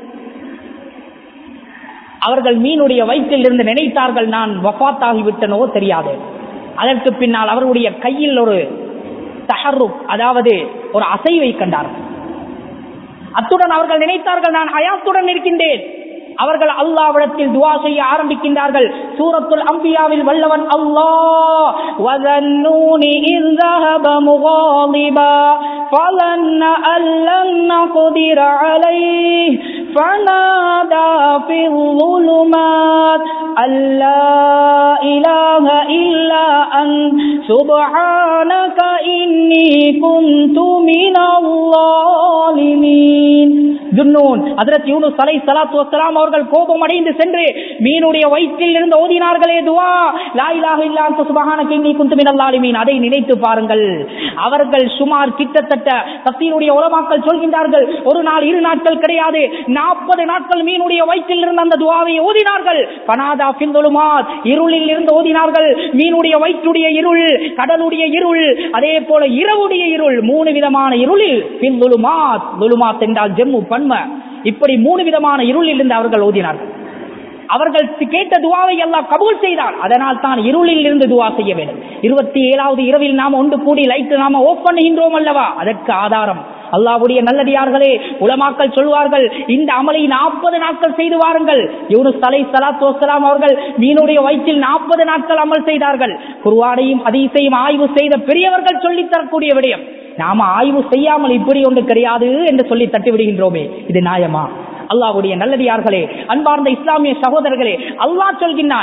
அவர்கள் மீனுடைய வயிற்றில் இருந்து நினைத்தார்கள், நான் வஃபாத்தாகிவிட்டனோ தெரியாது. அதற்கு பின்னால் அவருடைய கையில் ஒரு தஹர்ருக், அதாவது ஒரு அசைவை கண்டார்கள். அத்துடன் அவர்கள் நினைத்தார்கள், நான் ஹயாத்துடன் இருக்கின்றேன். அவர்கள் அல்லாஹ்விடத்தில் துஆ செய்ய ஆரம்பிக்கின்றார்கள். சூரத்துல் அன்பியாவில் வல்லவன் அல்லாஹ் வஸன்னூனி இன் ذهب முகாலிபா فظن أن لن نقدر عليه فنادى في الظلمات أن لا إله إلا أنت سبحانك إني كنت من الظالمين. ஜுன்னூன் ஹஜ்ரத் யூனுஸ் அலைஹிஸ்ஸலாத்து வஸ்ஸலாம் அவர்கள் கோபம் அடைந்து சென்று மீனுடைய வயிற்றில் இருந்து ஓதினார்களே துஆ, லா இலாஹ இல்லா அன்த சுப்ஹானக இன்னி குன்து மினல் ஸாலிமீன். அதை நினைத்து பாருங்கள். அவர்கள் சுமார் கிட்டத்தட்ட தஃசீருடைய உலமாக்கள் சொல்கின்றார்கள், ஒரு நாள் 2 நாட்கள் கிடையாது, 40 நாட்கள் மீனுடைய வயிற்றில் இருந்து அந்த துஆவை ஓதினார்கள். பனாதா ஃபில் ظுலுமாத், இருளில் இருந்து ஓதினார்கள். மீனுடைய வயிற்றுடைய இருள், கடலுடைய இருள், அதே போல இரவுடைய இருள், 3 விதமான இருளில் ஃபில் ظுலுமாத், ظுலுமாத் என்றால் ஜம்மு பன்ம, இப்படி 3 விதமான இருளில் இருந்து அவர்கள் ஓதினார்கள். அவர்கள் கேட்ட துஆவை அல்லாஹ் கபூல் செய்தார். அதனால் தான் இருளில் இருந்து துஆ செய்ய வேண்டும். 27வது இரவில் நாம ஒன்று கூடி லைட் நாம ஆஃப் பண்ணுகின்றோம் அல்லவா, அதற்கு ஆதாரம் அல்லாஹ்வுடைய நல்லடியார்களே, உலமாக்கள் சொல்வார்கள், இந்த அமலை 40 நாட்கள் செய்து வாருங்கள். யூனுஸ் அலைஹிஸ்ஸலாத்து வஸ்ஸலாம் அவர்கள் மீனுடைய வயிற்றில் 40 நாட்கள் அமல் செய்தார்கள். குர்ஆனையும் ஹதீஸையும் ஆய்வு செய்த பெரியவர்கள் சொல்லித் தரக்கூடிய விடயம். நாம ஆய்வு செய்யாமல் இப்படி ஒன்று கிடையாது என்று சொல்லி தட்டி விடுகின்றோமே, இது நியாயமா? அல்லாஹ்வுடைய நல்லடியார்களே, அன்பார்ந்த இஸ்லாமிய சகோதரர்களே, அல்லாஹ் சொல்கின்றான்,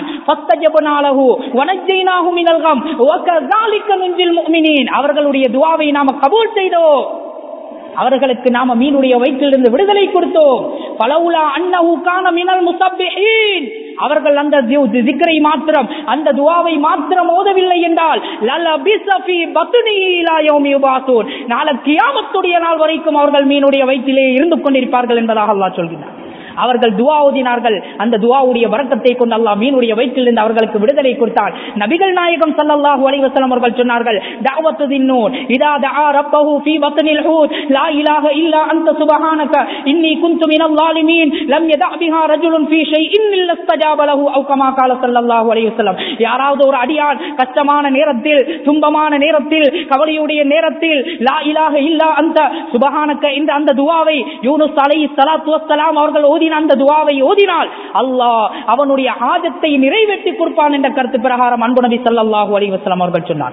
அவர்களுடைய துஆவை நாம கபூல் செய்தோம், அவர்களுக்கு நாம மீனுடைய வயிற்றிலிருந்து விடுதலை கொடுத்தோம். பலவுலா அன்னஹு கான மினல் முஸப்பிஹீன், அவர்கள் அந்த திக்ரை மாத்திரம், அந்த துஆவை மாத்திரம் ஓதவில்லை என்றால் லலபிஸ ஃபீ பத்னிஹி இலா யௌமி யுபாஸூன், நாளை கியாமத்துடைய நாள் வரைக்கும் அவர்கள் மீனுடைய வயிற்றிலே இருந்து கொண்டிருப்பார்கள் என்பதாக அல்லாஹ் சொல்கிறார். அவர்கள் துஆ ஓதினார்கள். அந்த துஆவுடைய பரக்கத்தை கொண்டு அல்லாஹ் மீனுடைய வயிற்றிலிருந்து அவர்களுக்கு விடுதலை கொடுத்தார். நபிகள் நாயகம் ஸல்லல்லாஹு அலைஹி வஸல்லம் அவர்கள் சொன்னார்கள், தஅவத்து தின்னூன் இதா தஆ ரப்பஹு ஃபீ பத்னில் ஹூத் லா இலாஹ இல்லா அன்த சுப்ஹானக இன்னி குன்து மினல் ஸாலிமீன் லம் யதஅ பிஹா ரஜுலுன் ஃபீ ஷைஇன் இல்லா இஸ்தஜாப லஹு அவ் கமா கால ஸல்லல்லாஹு அலைஹி வஸல்லம். யாராவது ஒரு அடியான் கஷ்டமான நேரத்தில், துன்பமான நேரத்தில், கவலையுடைய நேரத்தில் லா இலாஹ இல்லா அன்த சுப்ஹானக என்ற அந்த துஆவை யூனுஸ் அலைஹிஸ்ஸலாத்து வஸ்ஸலாம் அவர்கள் அந்த துஆவை ஓதினால் அல்லாஹ் அவனுடைய ஹாஜத்தை நிறைவேற்றி கொடுப்பான் என்ற கருத்து பிரகாரம் அன்பு நபி ஸல்லல்லாஹு அலைஹி வஸல்லம் அவர்கள் சொன்னார்.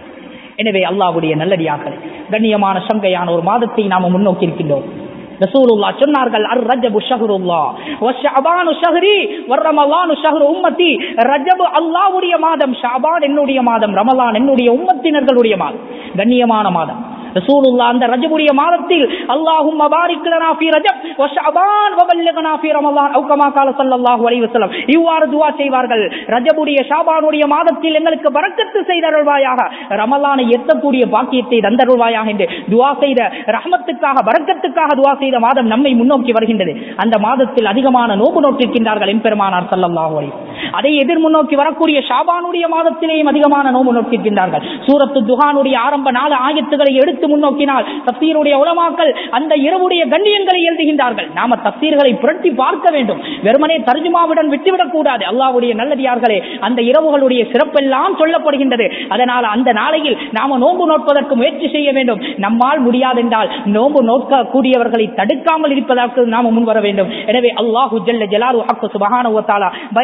எனவே அல்லாஹ்வுடைய நல்லடியார்களே, கண்ணியமான சங்கையான ஒரு மாதத்தை நாம முன்னோக்கி இருக்கின்றோம். ரசூலுல்லாஹ் சொன்னார்கள், அர் ரஜபு ஷஹ்ருல்லாஹ் வ ஷஅபானு ஷஹ்ரி வ ரமலானு ஷஹ்ரு உம்மத்தி. ரஜப் அல்லாஹ்வுடைய மாதம், ஷஅபான் என்னுடைய மாதம், ரமலான் என்னுடைய உம்மத்தினர்களுடைய மாதம், கண்ணியமான மாதம். ரசூலுல்லாஹ் அந்த ரஜபுடைய மாதத்தில் அல்லாஹும்ம பாரிக் லனா ஃபீ ரஜப் வ ஷஅபான் வ பல்லிக்னா ஃபீ ரமலான் அவ் கமா கால ஸல்லல்லாஹு அலைஹி வஸல்லம். இவ்வாறு துஆ செய்வார்கள், ரஜபுடைய ஷஅபானுடைய மாதத்தில் எங்களுக்கு பரக்கத்து செய்தருள்வாயாக, ரமலானை எத்தக்கூடிய பாக்கியத்தை தந்தருள்வாயாக என்று துஆ செய்த, ரஹ்மத்துக்காக பரக்கத்துக்காக துஆ செய்த மாதம் நம்மை முன்னோக்கி வருகின்றது. அந்த மாதத்தில் அதிகமான நோன்பு நோக்கிருக்கின்றார்கள் எம்பெருமானார் ஸல்லல்லாஹு அலைஹி வஸல்லம். அதை எதிர் முன்னோக்கி வரக்கூடிய ஷாபானுடைய மாதத்திலேயும் அதிகமான நோன்பு நோக்கிருக்கின்றார்கள். சூரத்து துஹானுடைய ஆரம்ப 4 ஆயத்துக்களை எடுத்து முன்னோக்கினால் தஃசீருடைய உலமாக்கள் அந்த இரவுடைய கண்ணியங்களை எழுதுகின்றார்கள். நாம தஃசீர்களை புரட்டி பார்க்க வேண்டும், வெறுமனே தர்ஜுமாவுடன் விட்டுவிடக் கூடாது. அல்லாஹ்வுடைய நல்லடியார்களே, அந்த இரவுகளுடைய சிறப்பெல்லாம் சொல்லப்படுகின்றது. அதனால் அந்த நாளையில் நாம நோன்பு நோட்பதற்கு முயற்சி செய்ய வேண்டும். நம்மால் முடியாதென்றால் நோன்பு நோக்கக்கூடியவர்களை தடுக்காமல் இருப்பதற்கு நாம முன்வர வேண்டும். எனவே அல்லாஹு ஜல்ல ஜலாலுஹு ஹக்க சுப்ஹானஹு வ தஆலா பயங்கரமான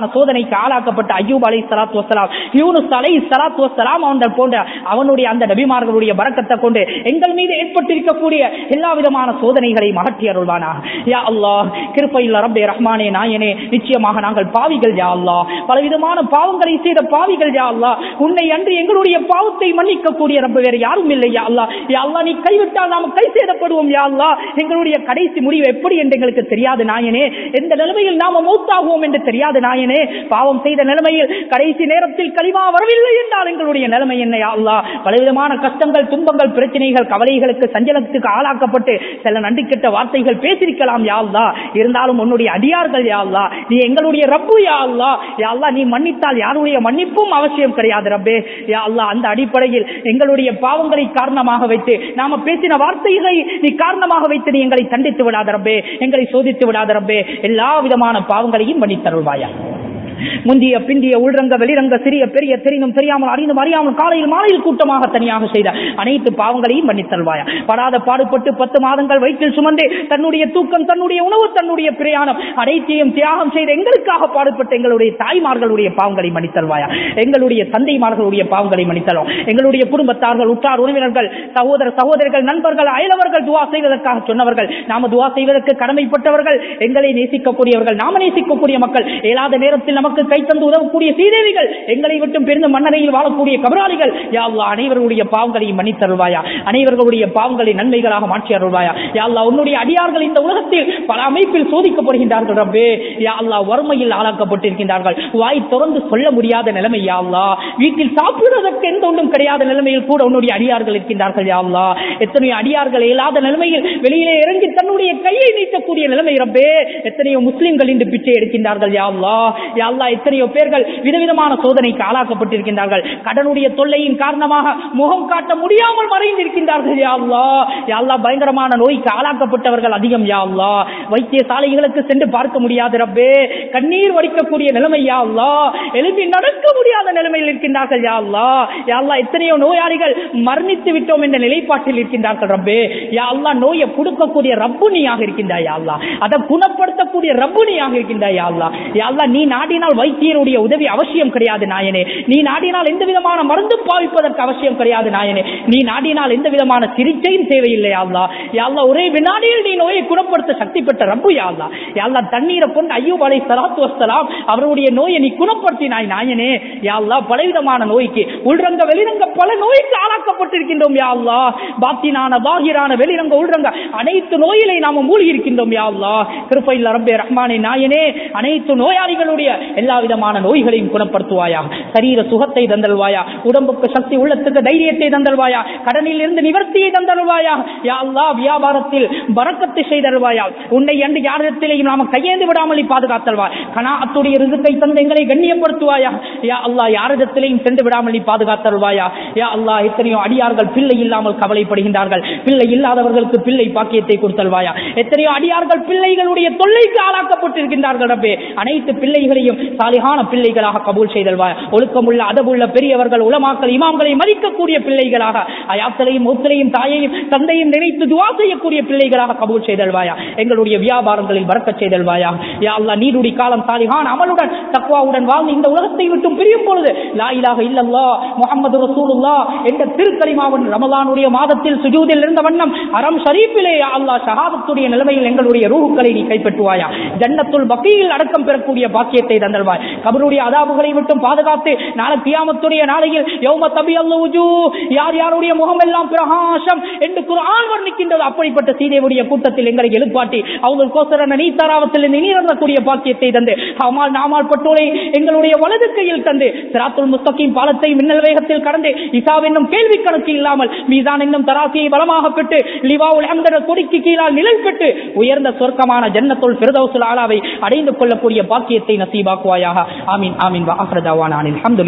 சோதனைக்கு ஆளாக்கப்பட்ட அய்யூப் அலைஹிஸ்ஸலாத்து வஸ்ஸலாம், யூனுஸ் அலைஹிஸ்ஸலாத்து வஸ்ஸலாம் அவர்கள் போன்ற அவனுடைய அந்த நபிமார்களுடைய பரக்கத்தை கொண்டு எங்கள் மீது ஏற்பட்டிருக்கக்கூடிய எல்லா விதமான சோதனைகளை அகற்றி அருள்வானாக. யா அல்லாஹ், கிருபையுள்ள ரப்பே ரஹ்மானே நாயனே, நிச்சயமாக நாங்கள் பாவிகள் யா அல்லாஹ், பலவிதமான பாவங்களை செய்த பாவிகள் யா அல்லாஹ். உன்னை அன்று எங்களுடைய பாவத்தை மன்னிக்கக்கூடிய ரப்ப வேறு யாரும் இல்லை யா அல்லாஹ். யா அல்லாஹ், நீ கைவிட்டால் நாம் கை சேதப்படுவோம் யா அல்லாஹ். எங்களுடைய கடைசி முடிவு எப்படி என்று எங்களுக்கு தெரியாது நாயனே. எந்த நிலைமையில் நாம மௌத்தாகுவோம் என்று தெரியாது நாயனே. பாவம் செய்த நிலைமையில் கடைசி நேரத்தில் கலிமா வரவில்லை என்றால் எங்களுடைய நிலைமை என்ன யா அல்லாஹ். பலவிதமான கஷ்டங்கள், துன்பங்கள், பிரச்சனைகள், கவலைகளுக்கு, சஞ்சலத்துக்கு ஆளாக்கப்பட்டு சில நன்றி கெட்ட வார்த்தைகள் பேசியிருக்கலாம் யா அல்லாஹ். இருந்தாலும் உன்னுடைய அடியார்கள் யா அல்லாஹ், நீ எங்களுடைய ரப்பு யா அல்லாஹ். யா அல்லாஹ், நீ மன்னித்தால் யாருடைய மன்னிப்பும் அவசியம் கிடையாது ரப்பே. யா அல்லாஹ், அந்த அடிப்படையில் எங்களுடைய பாவங்களை காரணமாக வைத்து நாம பேசின வார்த்தைகளை நீ காரணமாக வைத்து நீ எங்களை தண்டித்து விடாத ரப்பே, எங்களை சோதித்து விடாத ரப்பே. எல்லா விதமான பாவங்களையும் மன்னித்தருள்வாயா. முந்திய பிந்திய உள்ரங்க வெளிரங்க சிறிய பெரிய தெரிந்தும் தெரியாமல் அறிந்தும் அறியாமல் காலையில் மாலையில் கூட்டமாக தனியாக செய்த அனைத்து பாவங்களையும் மன்னித்தல்வாயா. படாத பாடுபட்டு 10 மாதங்கள் வயிற்றில் சுமந்து தன்னுடைய தூக்கம், தன்னுடைய உணவு, தன்னுடைய பிரயாணம் அனைத்தையும் தியாகம் செய்த எங்களுக்காக பாடுபட்ட எங்களுடைய தாய்மார்களுடைய பாவங்களை மன்னித்தல்வாயா. எங்களுடைய தந்தைமார்களுடைய பாவங்களை மன்னித்தலும். எங்களுடைய குடும்பத்தார்கள், உற்றார் உறவினர்கள், சகோதர சகோதரிகள், நண்பர்கள், அயலவர்கள் துவா செய்வதற்காக சொன்னவர்கள், நாம துவா செய்வதற்கு கடமைப்பட்டவர்கள், எங்களை நேசிக்கக்கூடியவர்கள், நாம நேசிக்கக்கூடிய மக்கள், இயலாத நேரத்தில் நமக்கு கை தந்து உதவக்கூடிய சீதேவிகள், எங்களை விட்டு பெருந்த மன்னரையில் வாழக்கூடிய கபராளிகள், யா அல்லாஹ், அனைவருடைய பாவங்களையும் மன்னித்தருள்வாயா. அனைவர்களுடைய பாவங்களை நன்மைகளாக மாற்றி அருள்வாயா. யா அல்லாஹ், உன்னுடைய அடியார்கள் இந்த உலகத்தில் பல அமைப்பில் சோதிக்கப்படுகின்றார்கள் ரப்பே. யா அல்லாஹ், வறுமையில் ஆளாக்கப்பட்டிருக்கின்றார்கள், வாய் திறந்து சொல்ல முடியாத நிலைமை யா அல்லாஹ். வீட்டில் சாப்பிடுவதற்கு எந்த ஒன்றும் கிடையாத நிலைமையில் கூட உன்னுடைய அடியார்கள் இருக்கின்றார்கள் யா அல்லாஹ். எத்தனையோ அடியார்கள் இயலாத நிலைமையில் வெளியிலே இறங்கி தன்னுடைய கையை நீட்டக்கூடிய நிலைமை ரப்பே. எத்தனையோ முஸ்லிம்கள் இன்று பிச்சை எடுக்கின்றார்கள் யா அல்லாஹ். யா அல்லாஹ், எத்தனையோ பேர்கள் விதவிதமான சோதனைக்கு ஆளாக்கப்பட்டிருக்கின்றார்கள். கடனுடைய தொல்லையின் காரணமாக முகம் காட்ட முடியாமல் மறைந்திருக்கின்றார்கள் யா அல்லாஹ். யா அல்லாஹ், பயங்கரமான நோய்க்கு ஆளாக்கப்பட்டவர்கள் அதிகம் யா அல்லாஹ். வைத்தியசாலைகளுக்கு சென்று பார்க்க முடியாது ரப்பே. கண்ணீர் வடிக்கக்கூடிய நிலைமை யா அல்லாஹ். எழுப்பி நடக்க முடியாத நிலைமையில் இருக்கின்றார்கள் யா அல்லாஹ். யா அல்லாஹ், எத்தனையோ நோயாளிகள் மரணித்து விட்டோம் என்ற நிலைப்பாட்டில் இருக்கின்றார்கள் ரப்பே. யா அல்லாஹ், நோயை கொடுக்கக்கூடிய ரப்புனியாக இருக்கின்றாய் யா அல்லாஹ். அதை குணப்படுத்தக்கூடிய ரப்புனியாக இருக்கின்றாய் யா அல்லாஹ். யா அல்லாஹ், நீ நாடினால் வைத்தியருடைய உதவி அவசியம் கிடையாது நாயனே. நீ நாடினால் எந்த விதமான மருந்து பாவிப்பதற்கு அவசியம் கிடையாது நாயனே. நீ நாடினால் எந்த விதமான சிகிச்சையும் தேவையில்லை யா அல்லாஹ். யா அல்லாஹ், ஒரே வினாடியில் நீ நோயை குணப்படுத்த சக்தி பெற்ற ரப்பு யா அல்லாஹ். யா அல்லாஹ், தண்ணீரை கொண்டு அய்யூப் அலைஹிஸ்ஸலாத்து வஸ்ஸலாம் அவருடைய நோயை நீ குணப்படுத்தினாய் நாயனே. யா அல்லாஹ், பலவிதமான நோய்க்கு, உள்ரங்க வெளிரங்க பல நோய்க்கு ஆளாக்கப்பட்டிருக்கின்றோம் யா அல்லாஹ். பாத்தினான, பாகிரான, வெளிரங்க, உள்ரங்க அனைத்து நோயிலே நாம மூழ்கி இருக்கின்றோம் யா அல்லாஹ். கிருபையுள்ள ரப்பே ரஹ்மானே நாயனே, அனைத்து நோயாளிகளுடைய எல்லா விதமான நோய்களையும் குணப்படுத்துவாயா. சரீர சுகத்தை தந்தல்வாயா. உடம்புக்கு சக்தி, உள்ளத்துக்கு தைரியத்தை தந்தல்வாயா. கடனில் இருந்து நிவர்த்தியை தந்தல்வாயா. யா அல்லாஹ், வியாபாரத்தில் பரக்கத்தை செய்தல்வாயா. உன்னை அன்று யாரிடத்திலேயும் நாம கையேந்து விடாமல் பாதுகாத்தல்வா. கனாஅத்துடைய ரிஸ்கை தந்து எங்களை கண்ணியப்படுத்துவாயா. யா அல்லாஹ், யாரிடத்திலேயும் சென்று விடாமல் பாதுகாத்தல்வாயா. யா அல்லாஹ், எத்தனையோ அடியார்கள் பிள்ளை இல்லாமல் கவலைப்படுகின்றார்கள். பிள்ளை இல்லாதவர்களுக்கு பிள்ளை பாக்கியத்தை கொடுத்தல்வாயா. எத்தனையோ அடியார்கள் பிள்ளைகளுடைய தொல்லைக்கு ஆளாக்கப்பட்டிருக்கின்றார்கள் ரப்பே. அனைத்து பிள்ளைகளையும் சாலிஹான பிள்ளைகளாக கபூல் செய்தல்வாய். ஒழுக்கமுள்ள, அதபுள்ள பெரியவர்கள், உலமாக்கள், இமாம்களை மதிக்கக்கூடிய பிள்ளைகளாக, அயாத்தலையும் மூத்தலையும் தாயையும் தந்தையும் நினைத்து துஆ செய்யக்கூடிய பிள்ளைகளாக கபூல் செய்தல்வாயா. எங்களுடைய வியாபாரங்களில் பரக்கத் செய்தல்வாயா. யா அல்லாஹ், நீடுடி காலம் சாலிஹான அமலுடன் தக்வாவுடன் வாழ்ந்து இந்த உலகத்தை விட்டும் பிரியும் பொழுது லா இலாஹ இல்லல்லாஹ் முஹம்மது ரசூலுல்லாஹ் என்ற திருக்கலிமாவின் ரமலானுடைய மாதத்தில் சுஜூதில் இருந்த வண்ணம் அரம் ஷரீஃபிலே யா அல்லாஹ் ஷஹாதத்துடைய நிலைமையில் எங்களுடைய ரூஹுக்களை நீ கைப்பற்றுவாயா. ஜன்னத்துல் பகீயில் அடக்கம் பெறக்கூடிய பாக்கியத்தை தந்தல்வாய். கபருடைய அதாபுகளை விட்டும் பாதுகாத்து நாளை கியாமத்துடைய நாளையில் யௌம தபியல்லு வுஜூஹ், யார் யாருடைய முகம் எல்லாம் பிரகாசம் என்று குர்ஆன் வர்ணிக்கின்றது, அப்படிப்பட்ட சீதேவுடைய கூட்டத்தில் எங்களை எழுப்பாட்டி அவர்கள் கோசரன நீத்தாராவத்தில் நீரக்கூடிய பாக்கியத்தை தந்து அமால் நாமால் பட்டோலை எங்களுடைய வலது கையில் தந்து சிராத்துல் முஸ்தகீம் பாலத்தை மின்னல் வேகத்தில் கடந்து இசாப் என்னும் கேள்வி கணக்கு இல்லாமல் மீசான் என்னும் தராசியை பலமாக பெற்று லிவாவுல் ஹம்த கொடிக்கு கீழால் நிழல் பெற்று உயர்ந்த சொர்க்கமான ஜன்னத்துல் ஃபிர்தௌஸுல் ஆலாவை அடைந்து கொள்ளக்கூடிய பாக்கியத்தை நசீபாக்குவாயாக. ஆமீன் ஆமீன். வ ஆகிரு தஅவானா அனில் ஹம்துலில்லாஹ்.